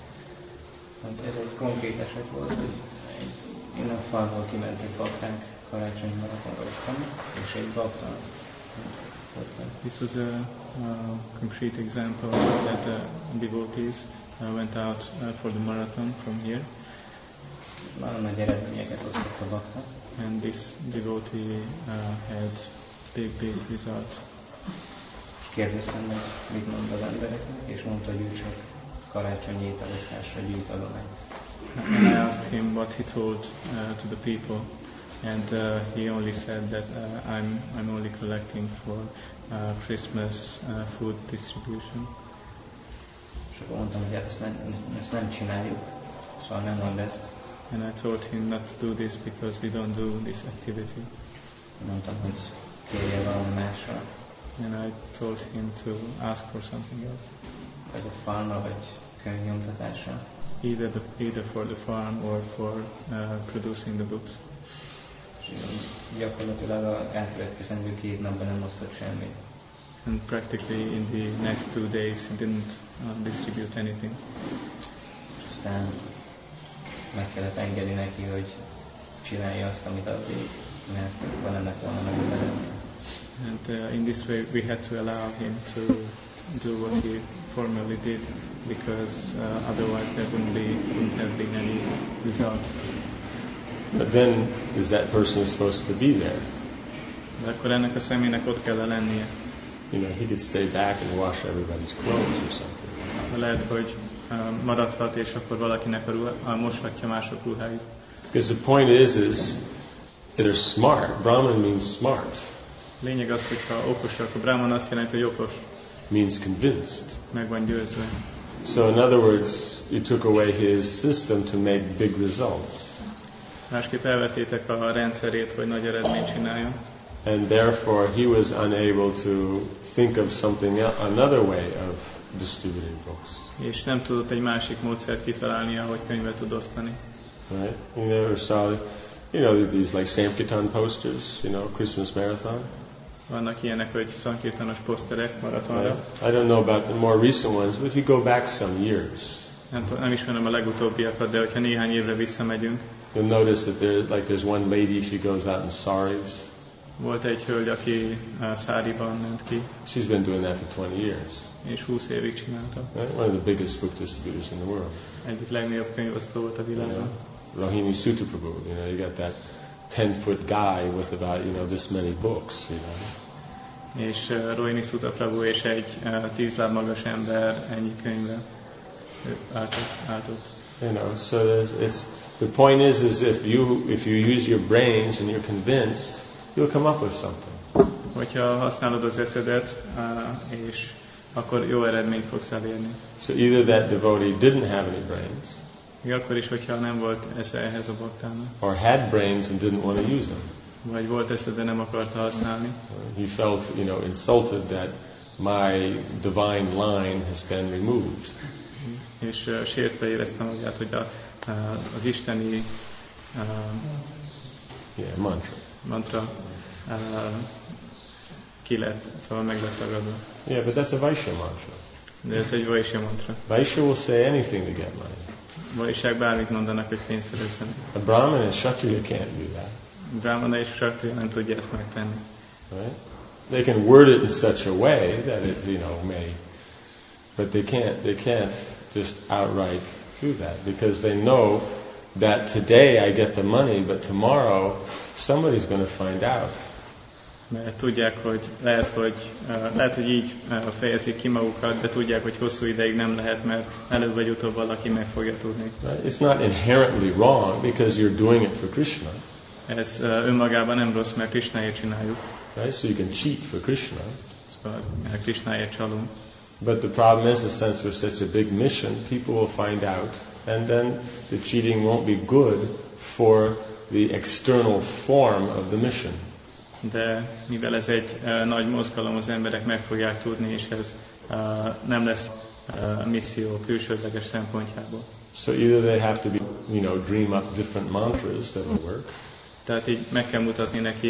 Hogy ez egy konkrét eset volt, hogy innen a falból kimentek bakták karácsonyi maratonra osztani, és egy bakta volt meg. This was a concrete example that devotees went out for the marathon from here. Nagyon nagy eredményeket osztott a bakta. And this devotee had big results. És kérdeztem meg, mit mond az embereknek, és mondta, hogy ő csak karácsonyi ételosztásra gyűjt adományt. And I asked him what he told to the people, and he only said that I'm only collecting for Christmas food distribution. És akkor mondtam, hogy hát ezt nem csináljuk, szóval nem mondd ezt. And I told him not to do this because we don't do this activity. Mondtam, hogy kérje valami másra. And I told him to ask for something else. Vagy a farmra, vagy könyvnyomtatásra. Either for the farm or for producing the books. És gyakorlatilag az elkövetkezendő 2 napban nem osztott semmit. And practically in the next 2 days he didn't distribute anything. És aztán meg kellett engedni neki, hogy csinálja azt, amit addig, mert akkor nem lett volna meg az eredmény. And in this way we had to allow him to do what he formerly did, because otherwise there wouldn't have been any result. But then, is that person supposed to be there? De akkor ennek a személynek ott kell lennie. You know, he could stay back and wash everybody's clothes or something. Lehet, hogy maradhat, és akkor valakinek moshatja mások ruháit. Because the point is they're smart. Brahman means smart. Lényeg az, hogy ha okosak, a Brahman azt jelenti, hogy okos. Means convinced. Meg van győzve. So in other words, you took away his system to make big results. Másképp elvettétek a rendszerét, hogy nagy eredményt csináljon. And therefore he was unable to think of something else, another way of distributing books. És nem tudott egy másik módszert kitalálni, ahogy könyvet tud osztani. Right? You never saw, these like Sankirtan posters, Christmas marathon. Vannak ilyenek, hogy Sankirtanos poszterek maratonra. Right? I don't know about the more recent ones, but if you go back some years, nem ismerem a legutóbbiakat, de hogyha néhány évre visszamegyünk, you'll notice that there's one lady, she goes out in saris. Volt egy hölgy, aki száriban ment ki. She's been doing that for 20 years. És 20 évig csinálta. Right? One of the biggest book distributors in the world. Egyik legnagyobb könyvosztó volt a világon. Rohini Sutraprabhu, you got that 10-foot guy with about, this many books, És Rohini Sutraprabhu és egy 10 láb magas ember ennyi könyvvel áltott. So the point is if you use your brains and you're convinced, you'll come up with something. Hogyha használod az eszedet, és akkor jó eredményt fogsz elérni. So either that devotee didn't have any brains, még akkor is, hogyha nem volt esze ehhez a baktának, or had brains and didn't want to use them. Vagy volt esze, de nem akarta használni. He felt, insulted that my divine line has been removed. És sértve éreztem magát, hogy az isteni mantra ki lett, szóval meg lett tagadva. Yeah, but that's a Vaishya mantra. De ez egy Vaishya mantra. Vaishya will say anything to get money. Vaishyak bármit mondanak, hogy pénzt szerezzenek. A Brahman and Kshatriya can't do that. Brahmana és Kshatriya nem tudja ezt megtenni. Right? They can word it in such a way that it, may, but they can't just outright do that, because they know that today I get the money, but tomorrow somebody's going to find out Mert tudják, hogy lehet, hogy így fejezik ki magukat, de tudják, hogy hosszú ideig nem lehet, mert előbb vagy utóbb valaki meg fogja tudni. Right? It's not inherently wrong because you're doing it for Krishna. Ez önmagában nem rossz, mert Krishnáért csináljuk. Right? So you can cheat for Krishna. Szóval Krishnáért csalunk. But the problem is, since we're such a big mission, people will find out, and then the cheating won't be good for the external form of the mission. De mivel ez egy nagy mozgalom, az emberek meg fogják tudni, és ez nem lesz misszió külsődleges szempontjából. So either they have to be, dream up different mantras that will work. Tehát így meg kell mutatni neki,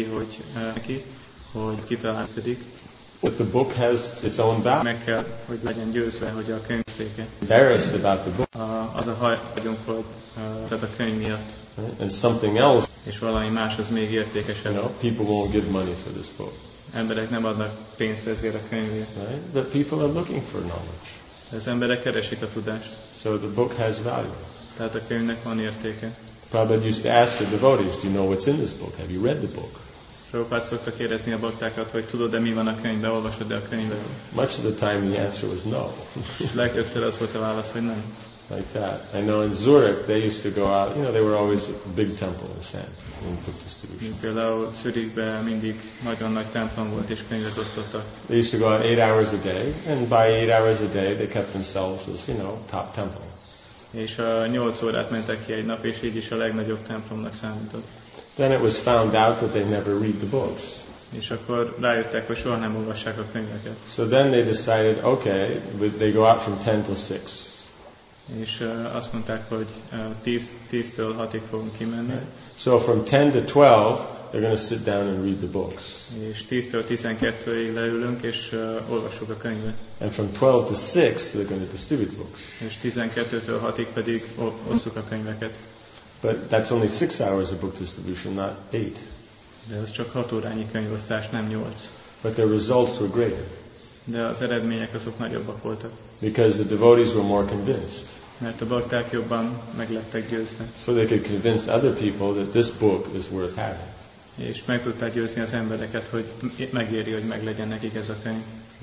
hogy kitalálkodik. But the book has its own value. Meg kell, hogy legyen győzve, hogy a könyv értéke. Embarrassed about the book. Az a haj vagyunk, hogy tehát a könyv miatt. Right? And something else. És valami más az még értékesebb. People won't give money for this book. Emberek nem adnak pénzt ezért a könyvért. Right? But people are looking for knowledge. Az emberek keresik a tudást. So the book has value. Tehát a könyvnek van értéke. Prabhupada used to ask the devotees, do you know what's in this book? Have you read the book? Prabhupada szokta kérdezni a baktákat, hogy tudod-e mi van a könyvben, olvasod-e a könyvet? Much of the time the answer was no. Legtöbbször az volt a válasz, hogy nem. Like that. I know in Zurich they used to go out, they were always a big temple in San, in book distribution. Például Zürichben mindig nagyon nagy templom volt és könyvet osztottak. They used to go out 8 hours a day, and by 8 hours a day they kept themselves as, top temple. És 8 órát mentek ki egy nap, és így is a legnagyobb templomnak számított. Then it was found out that they never read the books. És akkor rájöttek, hogy soha nem olvassák a könyveket. So then they decided, okay, they go out from 10 till 6. És azt mondták, hogy 10-től 6-ig fogunk kimenni. Right. So from 10 to 12, they're going to sit down and read the books. És 10-től 12-ig leülünk, és olvassuk a könyvet. And from 12 to 6, they're going to distribute books. És 12-től 6-ig pedig osszuk a könyveket. But that's only 6 hours of book distribution, not 8. De ez csak 6 órányi könyvosztás, nem 8. But the results were greater. De az eredmények azok nagyobbak voltak. Because the devotees were more convinced. Mert a bakták jobban meg lettek győzve. So they could convince other people that this book is worth having. És meg tudták győzni az embereket, hogy megéri, hogy meglegyen nekik ez a könyv.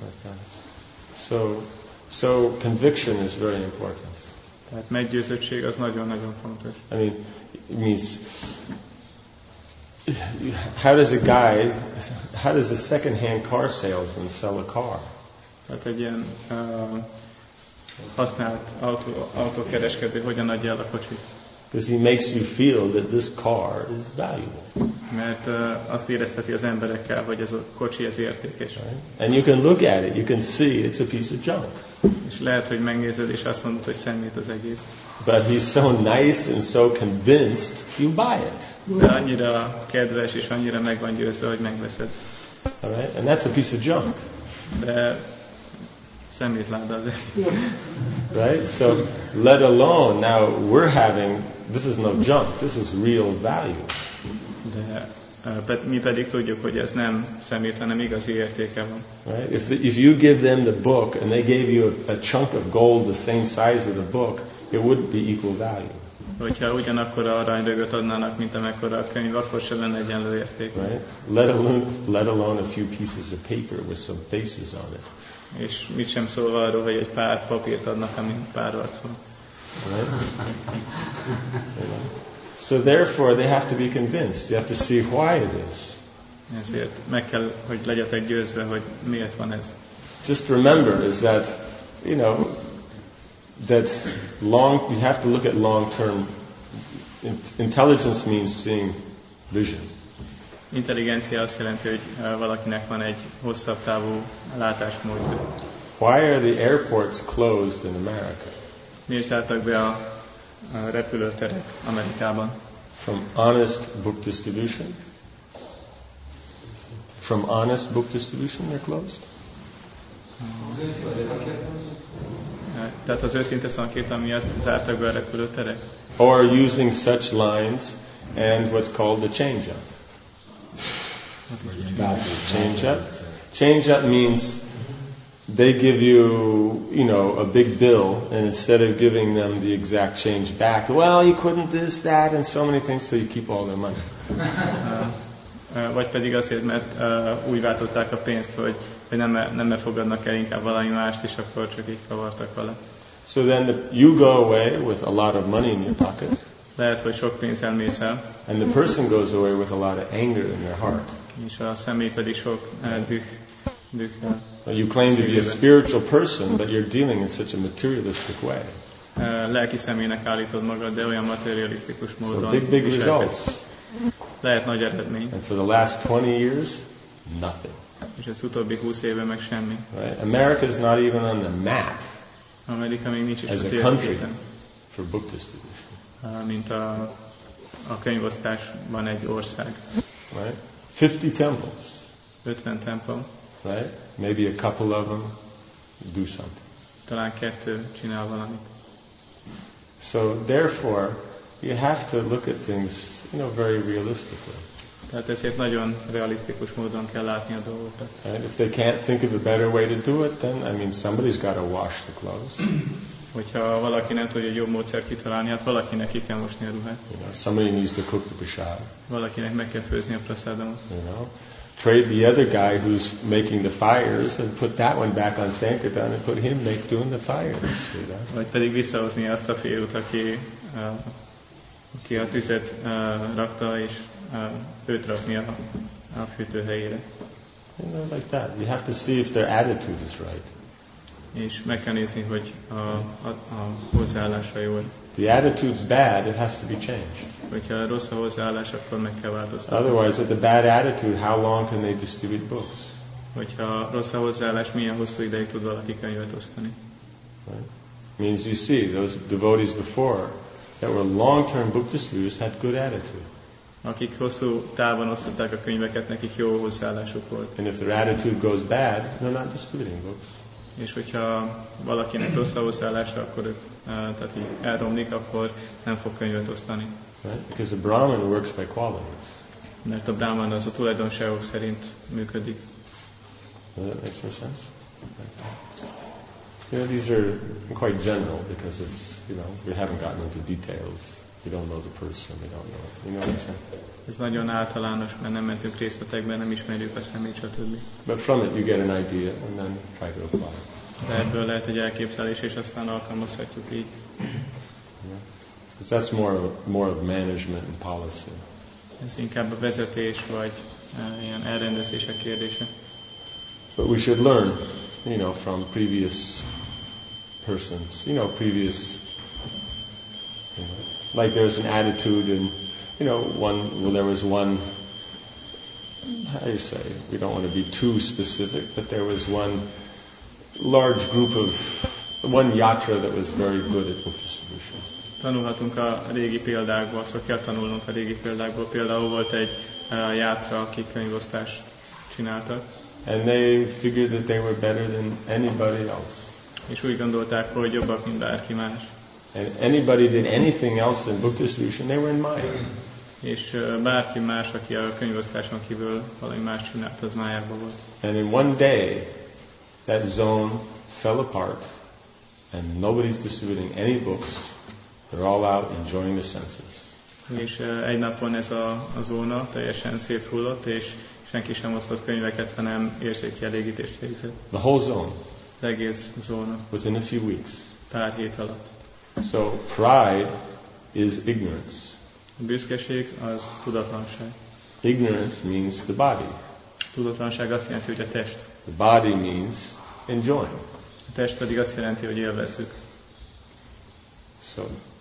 So conviction is very important. Tehát meggyőzöttség az nagyon-nagyon fontos. I mean, it means how does a second-hand car salesman sell a car? Tehát egy ilyen használt autókereskedő hogyan adja el a kocsit? Because he makes you feel that this car is valuable. Mert azt érezteti az emberekkel, hogy ez a kocsi ez értékes. Right? And you can look at it, you can see it's a piece of junk. És lehet, hogy megnézed, és azt mondod, hogy szemét az egész. But he's so nice and so convinced, you buy it. De annyira kedves, és annyira meg van győzve, hogy megveszed. All right? And that's a piece of junk. De szemétláda az egész. Right? So, let alone, now we're having, this is no junk, this is real value. De mi pedig tudjuk, hogy ez nem szemét, hanem igazi értéke van. Right? If you give them the book and they gave you a chunk of gold the same size of the book, it would be equal value. Hogyha ugyanakkor aranyrögöt adnának, mint amekkora a könyv, akkor sem lenne egyenlő érték. Right? Let alone a few pieces of paper with some faces on it. És mit sem szól arról, hogy egy pár papírt adnak, amin pár arc van. Right? So therefore they have to be convinced. You have to see why it is. Ezért meg kell, hogy legyetek győzve, hogy miért van ez. Just remember is that, that you have to look at long-term. Intelligence means seeing vision. Intelligencia azt jelenti, hogy valakinek van egy hosszabb távú látásmód. Why are the airports closed in America? Miért zártak be a repülőterek Amerikában? From honest book distribution? From honest book distribution they're closed? Tehát az őszinte szakértelem miatt zártak be a repülőterek? Or using such lines and what's called the change-up. Change-up? Change-up means they give you, a big bill, and instead of giving them the exact change back, well, you couldn't this, that, and so many things, so you keep all their money. vagy pedig azért, mert úgy váltották a pénzt, hogy nem fogadnak el inkább valami mást, és akkor csak így kavartak vele. So then you go away with a lot of money in your pocket. Lehet, hogy sok pénzzel mész el. And the person goes away with a lot of anger in their heart. És a személy pedig sok düh. You claim to be a spiritual person, but you're dealing in such a materialistic way. Lelki személynek állítod magad, de olyan materialisztikus módon. So big results. Lehet nagy eredmény. And for the last 20 years, nothing. És az utóbbi 20 évben meg semmi. Right? America is not even on the map. Amerika még nincs is as a country for book distribution. Mint a könyvosztásban egy ország. Right? 50 temples. 50 templom. Right? Maybe a couple of them do something. Talán 2 csinál valamit. So therefore, you have to look at things, very realistically. Tehát ezért nagyon realisztikus módon kell látni a dolgokat. And if they can't think of a better way to do it, then somebody's got to wash the clothes. Hogyha valaki nem tudja jobb módszert kitalálni, hát valakinek ki kell mosni a ruhát. Somebody needs to cook the prasad. Valakinek meg kell főzni a prasadamot. Trade the other guy who's making the fires and put that one back on Sankirtan and put him doing the fires. Vagy pedig visszahozni azt a fiút, aki a tüzet rakta, és őt rakni a fűtőhelyére. Like that. You have to see if their attitude is right. És meg kell nézni, hogy a hozzáállása jó. The attitude's bad, it has to be changed. Hogyha rossz a hozzáállás, akkor meg kell változtatni. Otherwise, with the bad attitude, how long can they distribute books? Hogyha rossz a hozzáállás, milyen hosszú ideig tud valaki könyvet osztani? Right? Means you see, those devotees before that were long-term book distributors had good attitude. Akik hosszú távon osztották a könyveket, nekik jó hozzáállásuk volt. And if their attitude goes bad, they're not distributing books. És hogyha valakinek rossz a hozzáállása, akkor ők, tehát így elromlik, akkor nem fog könyvet osztani. Right? Because the Brahman works by qualities. Mert a Brahman az a tulajdonságok szerint működik. Does that make some sense? These are quite general because it's, we haven't gotten into details. We don't know the person, we don't know it. You know what I'm saying? Ez nagyon általános, mert nem mentünk részletekben, nem ismerjük a személyt, stb. But from it you get an idea and then try to apply. De ebből lehet egy elképzelés, és aztán alkalmazhatjuk így. Because that's more of management and policy. Ez inkább a vezetés, vagy ilyen elrendezések kérdése. But we should learn, from previous persons, like there's an attitude in, there was one, how do you say, we don't want to be too specific, but there was one large group of, one yatra that was very good at book distribution. Tanulhatunk a régi példákból, szóval kell tanulnunk a régi példákból. Például volt egy játra, akik könyvosztást csináltak. And they figured that they were better than anybody else. És úgy gondolták, hogy jobbak, mint bárki más. And anybody did anything else than book distribution, they were in Maya. És bárki más, aki a könyvosztáson kívül valami más csinált, az májában volt. And in one day, that zone fell apart, and nobody's distributing any books. They're all out enjoying the senses. És egy napon ez a zóna teljesen széthullott, és senki sem osztott könyveket, hanem érzéki elégítést végzett. The whole zone. Az egész zóna. Within a few weeks. Pár hét alatt. So pride is ignorance. A büszkeség az tudatlanság. Ignorance means the body. Tudatlanság azt jelenti, hogy a test. The body means enjoying. A test pedig azt jelenti, hogy élvezzük. So,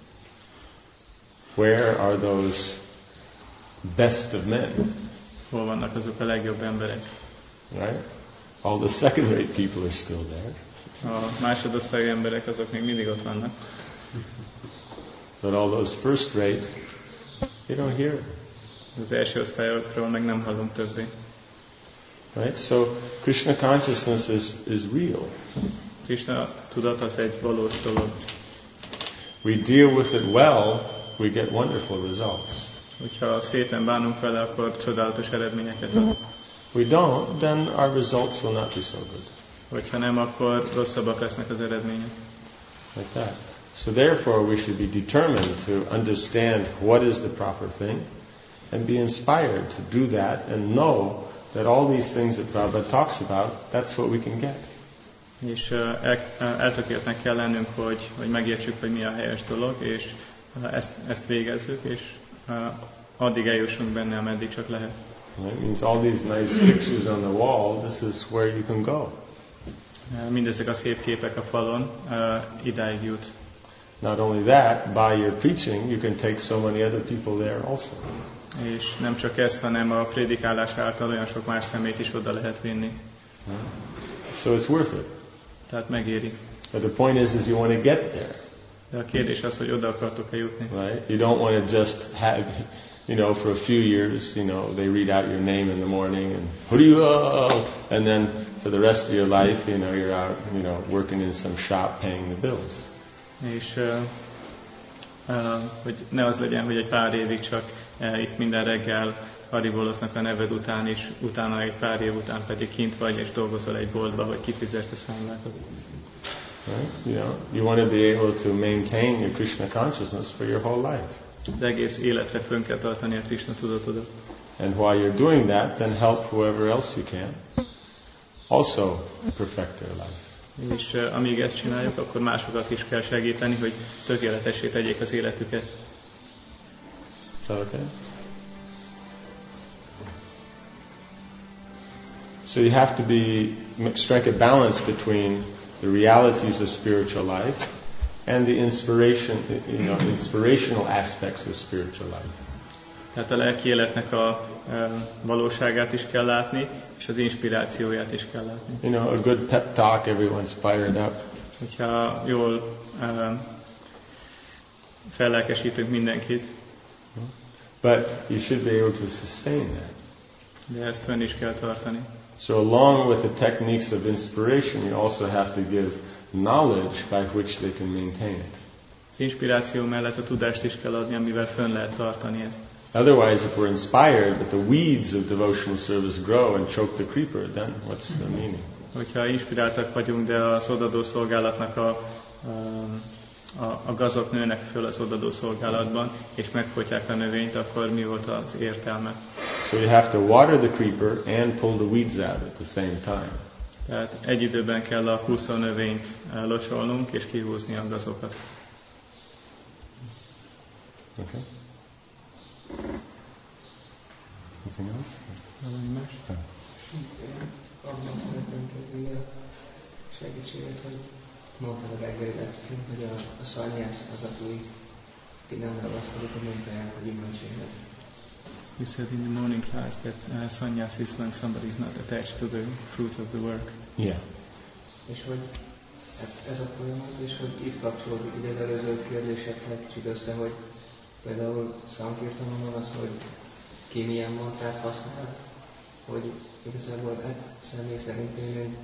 where are those best of men? Hol vannak azok a legjobb emberek? Right? All the second-rate people are still there. A másodosztályú emberek azok még mindig ott vannak. But all those first-rate, they don't hear. Az első osztályokról meg nem hallunk többé. Right? So Krishna consciousness is real. Krishna tudat az egy valós dolog. We deal with it well, we get wonderful results. Hogyha szépen bánunk vele, akkor csodálatos eredményeket ad. We don't, then our results will not be so good. Hogyha nem, akkor rosszabbak lesznek az eredmények. Like that. So therefore we should be determined to understand what is the proper thing and be inspired to do that and know that all these things that Prabhupada talks about, that's what we can get. És eltökéltnek kell lennünk, hogy megértsük, hogy mi a helyes dolog, és ezt végezzük, és addig eljussunk benne, ameddig csak lehet. It means all these nice pictures on the wall, this is where you can go. Mindezek a szép képek a falon idáig jut. Not only that, by your preaching, you can take so many other people there also. És nem csak ez, hanem a prédikálás által olyan sok más szemét is oda lehet vinni. So it's worth it. Tehát megéri. But the point is you want to get there. De a kérdés az, hogy oda akartok-e jutni. Right? You don't want to just have, for a few years, they read out your name in the morning and and then for the rest of your life, you're out, working in some shop paying the bills. És hogy ne az legyen, hogy egy pár évig csak itt minden reggel hariboloznak a neved után, és utána egy pár év után pedig kint vagy, és dolgozol egy boltba, hogy kifizesd a számlákat. Right? You want to be able to maintain your Krishna consciousness for your whole life. Az egész életre fönn kell tartani a Krishna tudatodat. And while you're doing that, then help whoever else you can also perfect their life. És amíg ezt csináljuk, akkor másokat is kell segíteni, hogy tökéletessé tegyék az életüket. Is that okay? So you have to strike a balance between the realities of spiritual life and the inspirational aspects of spiritual life. Tehát a lelki életnek a valóságát is kell látni, és az inspirációját is kell látni. A good pep talk, everyone's fired up. Hogyha jól fellelkesítünk mindenkit. But you should be able to sustain that. De ezt fönn is kell tartani. So along with the techniques of inspiration, you also have to give knowledge by which they can maintain it. Az inspiráció mellett a tudást is kell adni, amivel fönn lehet tartani ezt. Otherwise, if we're inspired, but the weeds of devotional service grow and choke the creeper, then what's the meaning? Hogyha inspiráltak vagyunk, de az odadó szolgálatnak a gazok nőnek föl az odadó szolgálatban, és megfojtják a növényt, akkor mi volt az értelme? So you have to water the creeper and pull the weeds out at the same time. Tehát egy időben kell a húszó növényt locsolnunk, és kihúzni a gazokat. Okay. Anything else? Valami más? Abban szeretném kérni a segítséget, hogy mondtad a reggeli leckén, hogy a szanyász az, aki nem ragaszkodik a munkájának a gyümölcséhez. You said in the morning class that sannyas is when somebody is not attached to the fruit of the work. Yeah. És hogy ez a folyamat, és hogy itt kapcsolódik így az előző kérdéseknek kicsit össze, hogy például Sankirtanon van az, hogy ki milyen mantrát használ, hogy igazából személy szerint én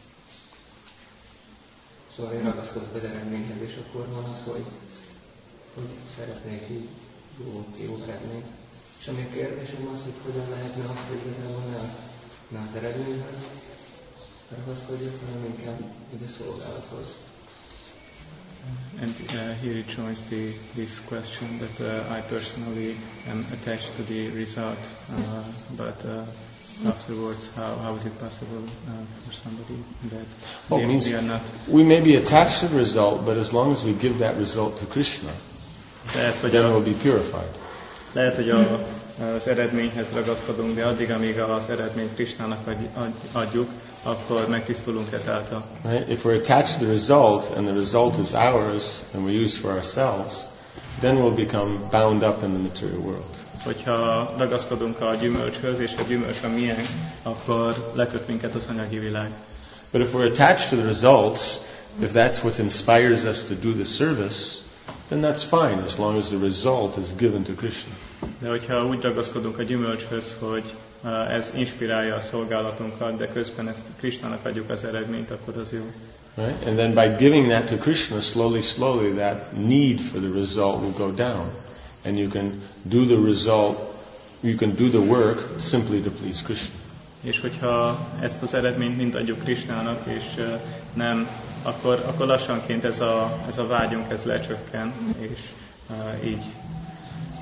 szóval én ragaszkodok az eredményhez, és akkor van az, hogy szeretnék így jó eredményt. És ami a kérdésem az, hogy hogyan lehetne az, hogy igazából ne az eredményhez ragaszkodjak, hanem inkább így a szolgálathoz. And here it joins this question that I personally am attached to the result, but afterwards, how is it possible for somebody that they are not? We may be attached to the result, but as long as we give that result to Krishna, then we'll be purified. Lehet, hogy az eredményhez ragaszkodunk, de addig, amíg az eredményt Krishnának adjuk, akkor megtisztulunk ezáltal. Right? If we're attached to the result, and the result is ours, and we use for ourselves, then we'll become bound up in the material world. Hogyha ragaszkodunk a gyümölcshöz, és a gyümölcs a miénk, akkor leköt minket az anyagi világ. But if we're attached to the results, if that's what inspires us to do the service, then that's fine, as long as the result is given to Krishna. De hogyha úgy ragaszkodunk a gyümölcshöz, hogy ez inspirálja a szolgálatunkat, de közben ezt Krishnának adjuk az eredményt, akkor az jó. Right? And then by giving that to Krishna, slowly that need for the result will go down. And you can do the result, you can do the work simply to please Krishna. És hogyha ezt az eredményt mind adjuk Krishnának, és nem, akkor lassanként ez a vágyunk ez lecsökken, és így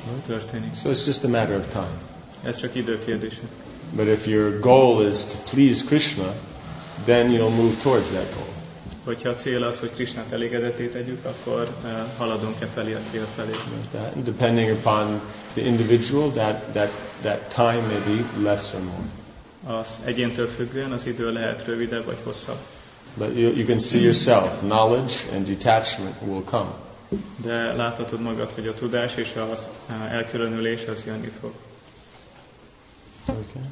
történik. So it's just a matter of time. Ez csak idő kérdése. But if your goal is to please Krishna, then you'll move towards that goal. Hogyha a cél az, hogy Krisnát elégedetté tegyük, akkor haladunk-e felé a cél felé. That, depending upon the individual, that time may be less or more. Az egyéntől függően az idő lehet rövidebb vagy hosszabb. But you can see yourself, knowledge and detachment will come. De láthatod magad, hogy a tudás és az elkülönülés az jönni fog. Okay.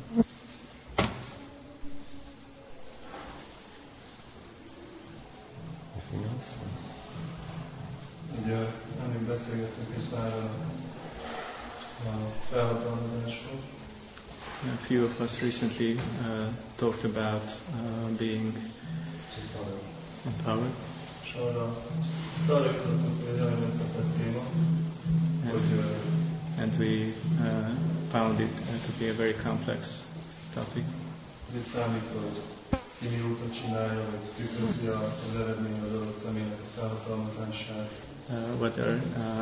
Anything else? Ugye, amíg beszélgettünk egy pár a felhatalmazásról. A few of us recently talked about being empowered. És arra jutottunk, hogy ez nagyon összetett téma. And we found it to be a very complex topic. Ez számít, hogy ki mióta csinálja, vagy tükrözi az eredmény az adott személynek a felhatalmazását. Whether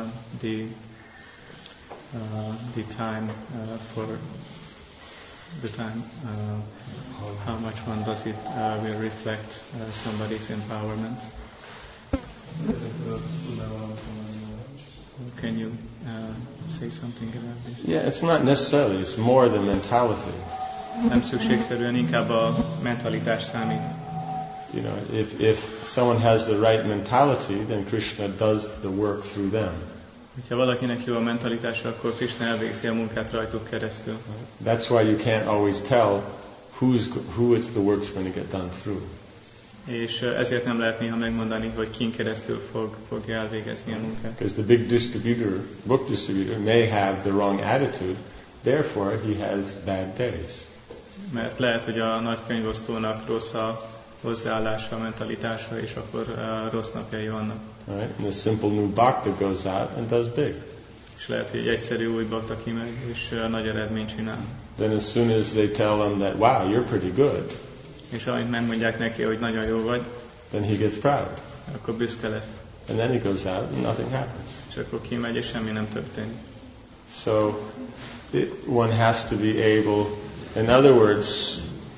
the time for the time, how much one does it will reflect somebody's empowerment. Ezekről tudnál valamit mondani. Can you say something about this? Yeah, it's not necessarily, it's more the mentality. Nem szükségszerűen, inkább a mentalitás számít. You know, if someone has the right mentality, then Krishna does the work through them. Ha valakinek jó a mentalitása, akkor Krishna elvégzi a munkát rajtuk keresztül. That's why you can't always tell who it's the work's going to get done through. És ezért nem lehet néha megmondani, hogy kin keresztül fogja elvégezni a munkát. Because the big distributor, book distributor, may have the wrong attitude, therefore he has bad days. Mert lehet, hogy a nagy könyvosztónak rossz a hozzáállása, a mentalitása, és akkor rossz napjai vannak. Right? And the simple new bhakta goes out and does big. És lehet, hogy egy egyszerű új bakta kimegy, és nagy eredményt csinál. Then as soon as they tell him that, wow, you're pretty good, És amint megmondják neki, hogy nagyon jó vagy, then he gets proud. akkor büszke lesz. And then he goes out and nothing happens. És akkor kimegy, és semmi nem történik. So one has to be able, in other words,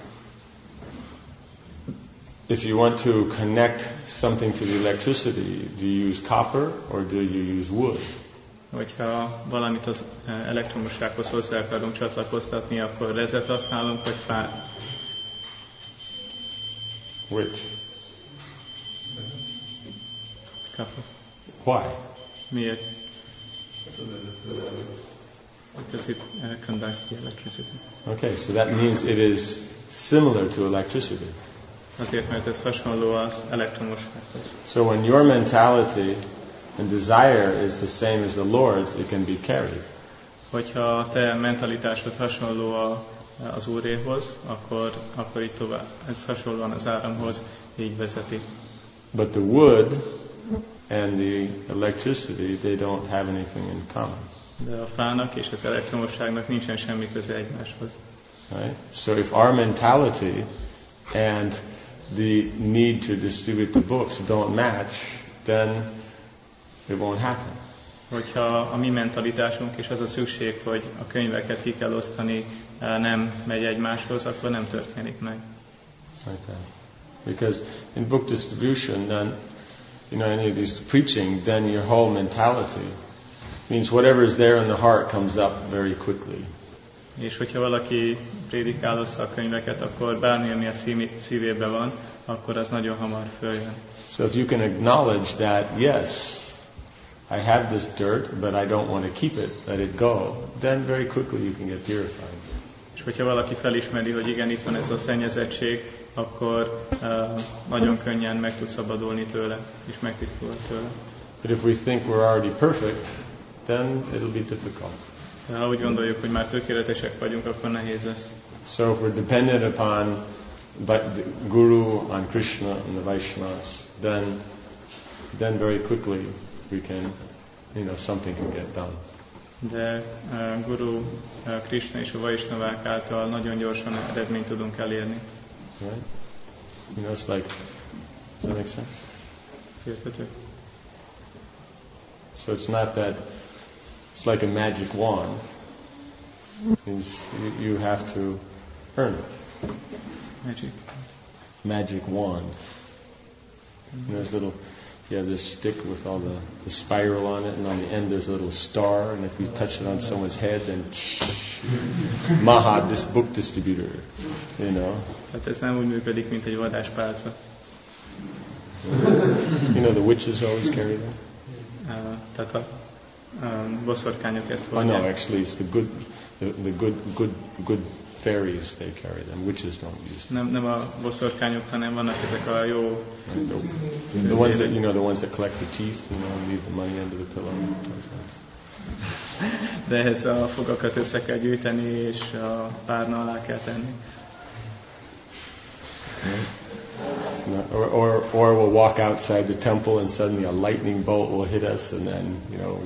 if you want to connect something to the electricity, do you use copper or do you use wood? Hogyha valamit az elektromossághoz hozzá akarunk csatlakoztatni, akkor rezet használunk, vagy fát. Which? Copper. Why? Miért? Because it conducts the electricity. Okay, so that means it is similar to electricity. Azért, mert ez hasonló az elektromossághoz. So when your mentality and desire is the same as the Lord's, it can be carried. Hogyha a te mentalitásod hasonló az Úréhoz, akkor így tovább. Ez hasonlóan az áramhoz, így vezeti. But the wood and the electricity, they don't have anything in common. De a fának és az elektromosságnak nincsen semmi köze egymáshoz. Right? So if our mentality and the need to distribute the books don't match, then it won't happen. Hogyha a mi mentalitásunk és az a szükség, hogy a könyveket ki kell osztani, nem megy egymáshoz, akkor nem történik meg. Like that. Because in book distribution, then, any of these preaching, then your whole mentality means whatever is there in the heart comes up very quickly. És hogyha valaki prédikálozza a könyveket, akkor bármi, ami a szívében van, akkor az nagyon hamar följön. So if you can acknowledge that, yes, I have this dirt, but I don't want to keep it, let it go, then very quickly you can get purified. És hogyha valaki felismeri, hogy igen, itt van ez a szennyezettség, akkor nagyon könnyen meg tud szabadulni tőle, és megtisztul tőle. But if we think we're already perfect, then it'll be difficult. De ha úgy gondoljuk, hogy már tökéletesek vagyunk, akkor nehéz lesz. So if we're dependent upon the Guru, on Krishna and the Vaishnavas, then very quickly we can, something can get done. De Guru, Krishna és a Vaishnavák által nagyon gyorsan eredményt tudunk elérni. Right? It's like, does that make sense? Érthető? So it's not that It's like a magic wand. You have to earn it. Magic wand. There's little, you have this stick with all the spiral on it, and on the end there's a little star, and if you touch it on someone's head, then Maha, this book distributor, you know. Tehát ez nem úgy működik, mint egy vadáspálca. You know, the witches always carry them. Tehát a boszorkányok ezt Oh no, hordják. actually it's the good fairies, they carry them. Witches don't use them. Nem a boszorkányok, hanem vannak ezek a jó... The ones that, you know, the ones that collect the teeth, you know, leave the money under the pillow. De ehhez a fogakat össze kell gyűjteni, és a párna alá kell tenni. Or we'll walk outside the temple and suddenly a lightning bolt will hit us, and then, you know,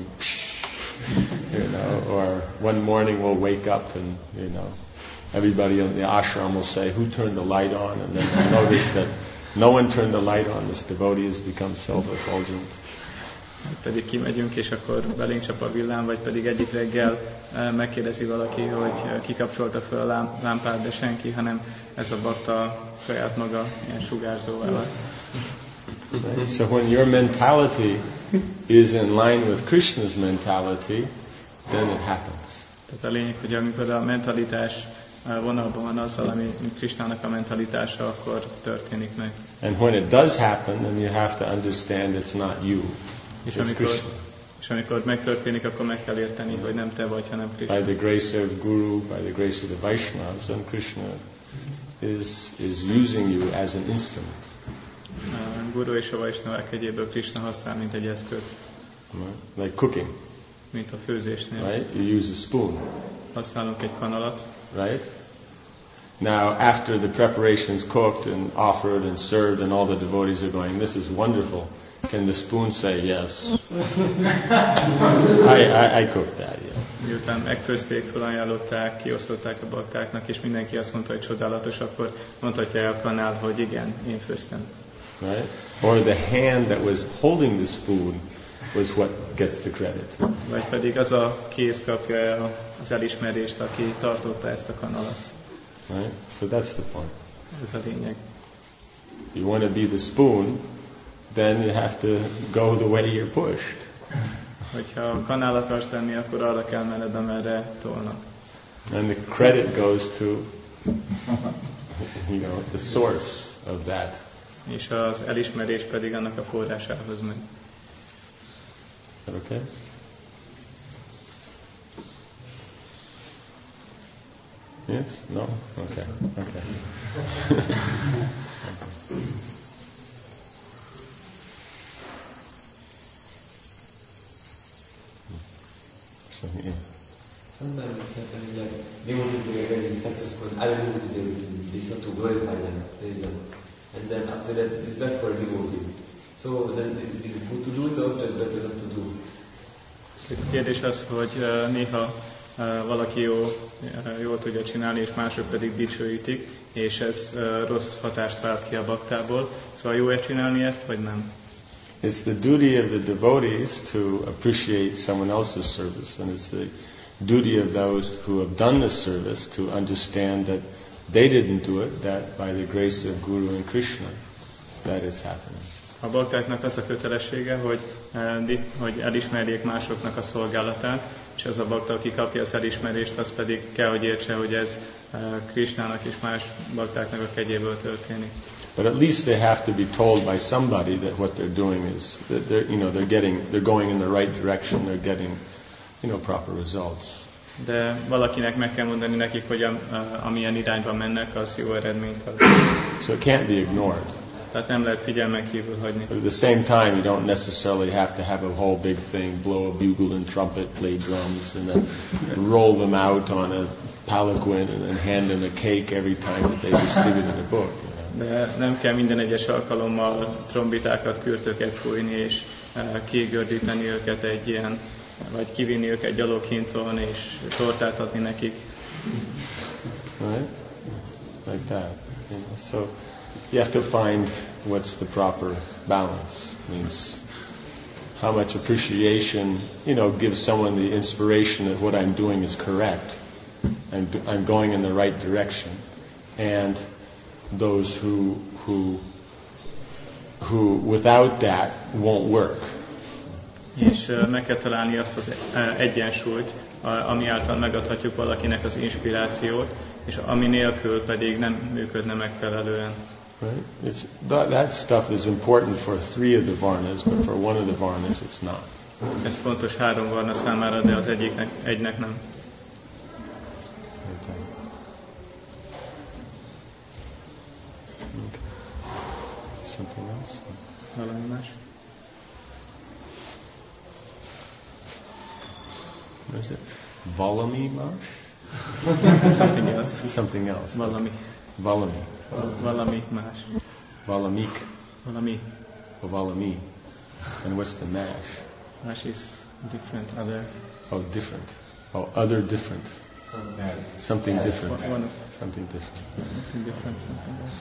or one morning we'll wake up and, you know, everybody in the ashram will say, who turned the light on? And then we'll notice that no one turned the light on. This devotee has become self-effulgent. Pedig kimegyünk, és akkor belénk csap a villám, vagy pedig egyik reggel megkérdezi valaki, hogy kikapcsolta fel a lámpát, de senki, hanem ez a bakta saját maga ilyen sugárzóvá van. Right? So when your mentality is in line with Krishna's mentality, then it happens. Tehát a lényeg, hogy amikor a mentalitás vonalban van azzal, ami Krishnának a mentalitása, akkor történik meg. And when it does happen, then you have to understand it's not you. És amikor megtörténik, akkor meg kell érteni, hogy nem te vagy, hanem Krishna. By the grace of Guru, by the grace of the Vaishnavas, then Krishna is using you as an instrument. A Guru és a Vaishnavák egyéből Krishna használ, mint egy eszköz. Right? Like cooking. Mint a főzésnél. Right? You use a spoon. Használunk egy kanalat. Right? Now, after the preparation's cooked and offered and served, and all the devotees are going, this is wonderful. Can the spoon say yes? I cooked that, yeah. Miután megfőzték, felajánlották, kiosztották a baktáknak, és mindenki azt mondta, hogy csodálatos, akkor mondhatja el a kanál, hogy igen, én főztem. Right? Or the hand that was holding the spoon was what gets the credit. Vagy pedig az a kéz kapja az elismerést, aki tartotta ezt a kanalat. Right? So that's the point. Ez a lényeg. You want to be the spoon, then you have to go the way you're pushed. Hogyha a kanál akarsz lenni, akkor arra kell menned, amerre tolnak. And the credit goes to, you know, the source of that. És az elismerés pedig annak a forrásához megy. Okay? Yes? No? Okay. Okay. So, yeah. Sometimes like devotees they are very successful. I devotee they start to glorify them, praise them, and then after that it's left for a devotee. So then is it good to do it or just better not to do? A kérdés az, hogy néha valaki jól tudja csinálni, és mások pedig dicsőítik, és ez rossz hatást vált ki a baktából. Szóval jó-e csinálni ezt, vagy nem? It's the duty of the devotees to appreciate someone else's service, and it's the duty of those who have done the service to understand that they didn't do it, that by the grace of Guru and Krishna, that is happening. A baktáknak az a kötelessége, hogy elismerjék másoknak a szolgálatát, és az a bakta, aki kapja az elismerést, az pedig kell, hogy értse, hogy ez Krishnának és más baktáknak a kegyéből történik. But at least they have to be told by somebody that what they're doing is that they're going in the right direction, they're getting, proper results. De valakinek meg kell mondani nekik, hogy amilyen irányban mennek, az jó eredményt ad. So it can't be ignored. Tehát nem lehet figyelmen kívül hagyni. But at the same time, you don't necessarily have to have a whole big thing, blow a bugle and trumpet, play drums, and then roll them out on a palanquin and then hand them a cake every time that they distributed a book. De nem kell minden egyes alkalommal trombitákat, kürtöket fújni, és kigördíteni őket egy ilyen, vagy kivinni őket gyaloghinton, és tortát adni nekik. Right? Like that. So you have to find what's the proper balance. Means how much appreciation, gives someone the inspiration that what I'm doing is correct. I'm going in the right direction. And those who without that won't work. És meg kell találni azt az egyensúlyt, ami által megadhatjuk valakinek az inspirációt, és ami nélkül pedig nem működne megfelelően. Right? That stuff is important for 3 of the varnas, but for one of the varnas it's not. Ez fontos 3 varna számára, de az egynek nem. Okay. Something else? Valami más? What is it? Valami Mash? Something else. Something else. Valami. Valami. Valami más. Valamik. Valami. Or Valami. And what's the mash? Más is different, other. Oh, different. Oh, other different. Something different. Something different. Something different, something else.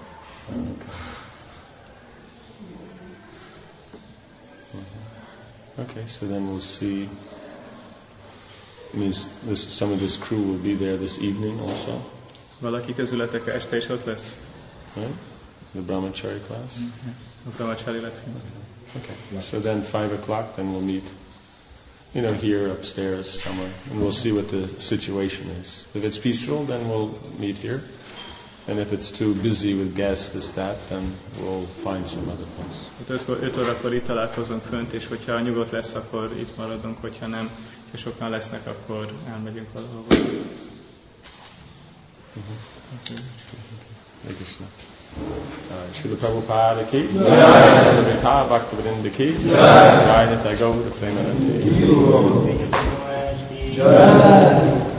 Okay, so then we'll see. Means some of this crew will be there this evening also. Valaki közületek este is ott lesz? Right? The Brahmachari class? A Brahmachari lesz. Okay. So then 5 o'clock, then we'll meet, here upstairs somewhere. And we'll see what the situation is. If it's peaceful, then we'll meet here. And if it's too busy with guests, then we'll find some other place. 5 órakor itt találkozunk fönt, és hogyha nyugodt lesz, akkor itt maradunk, hogyha nem, és sokan lesznek, akkor elmegyünk valahova. Srila Prabhupada ki, Srila Vita Bhaktivinoda ki, Jai Nitya Gaura Premanande.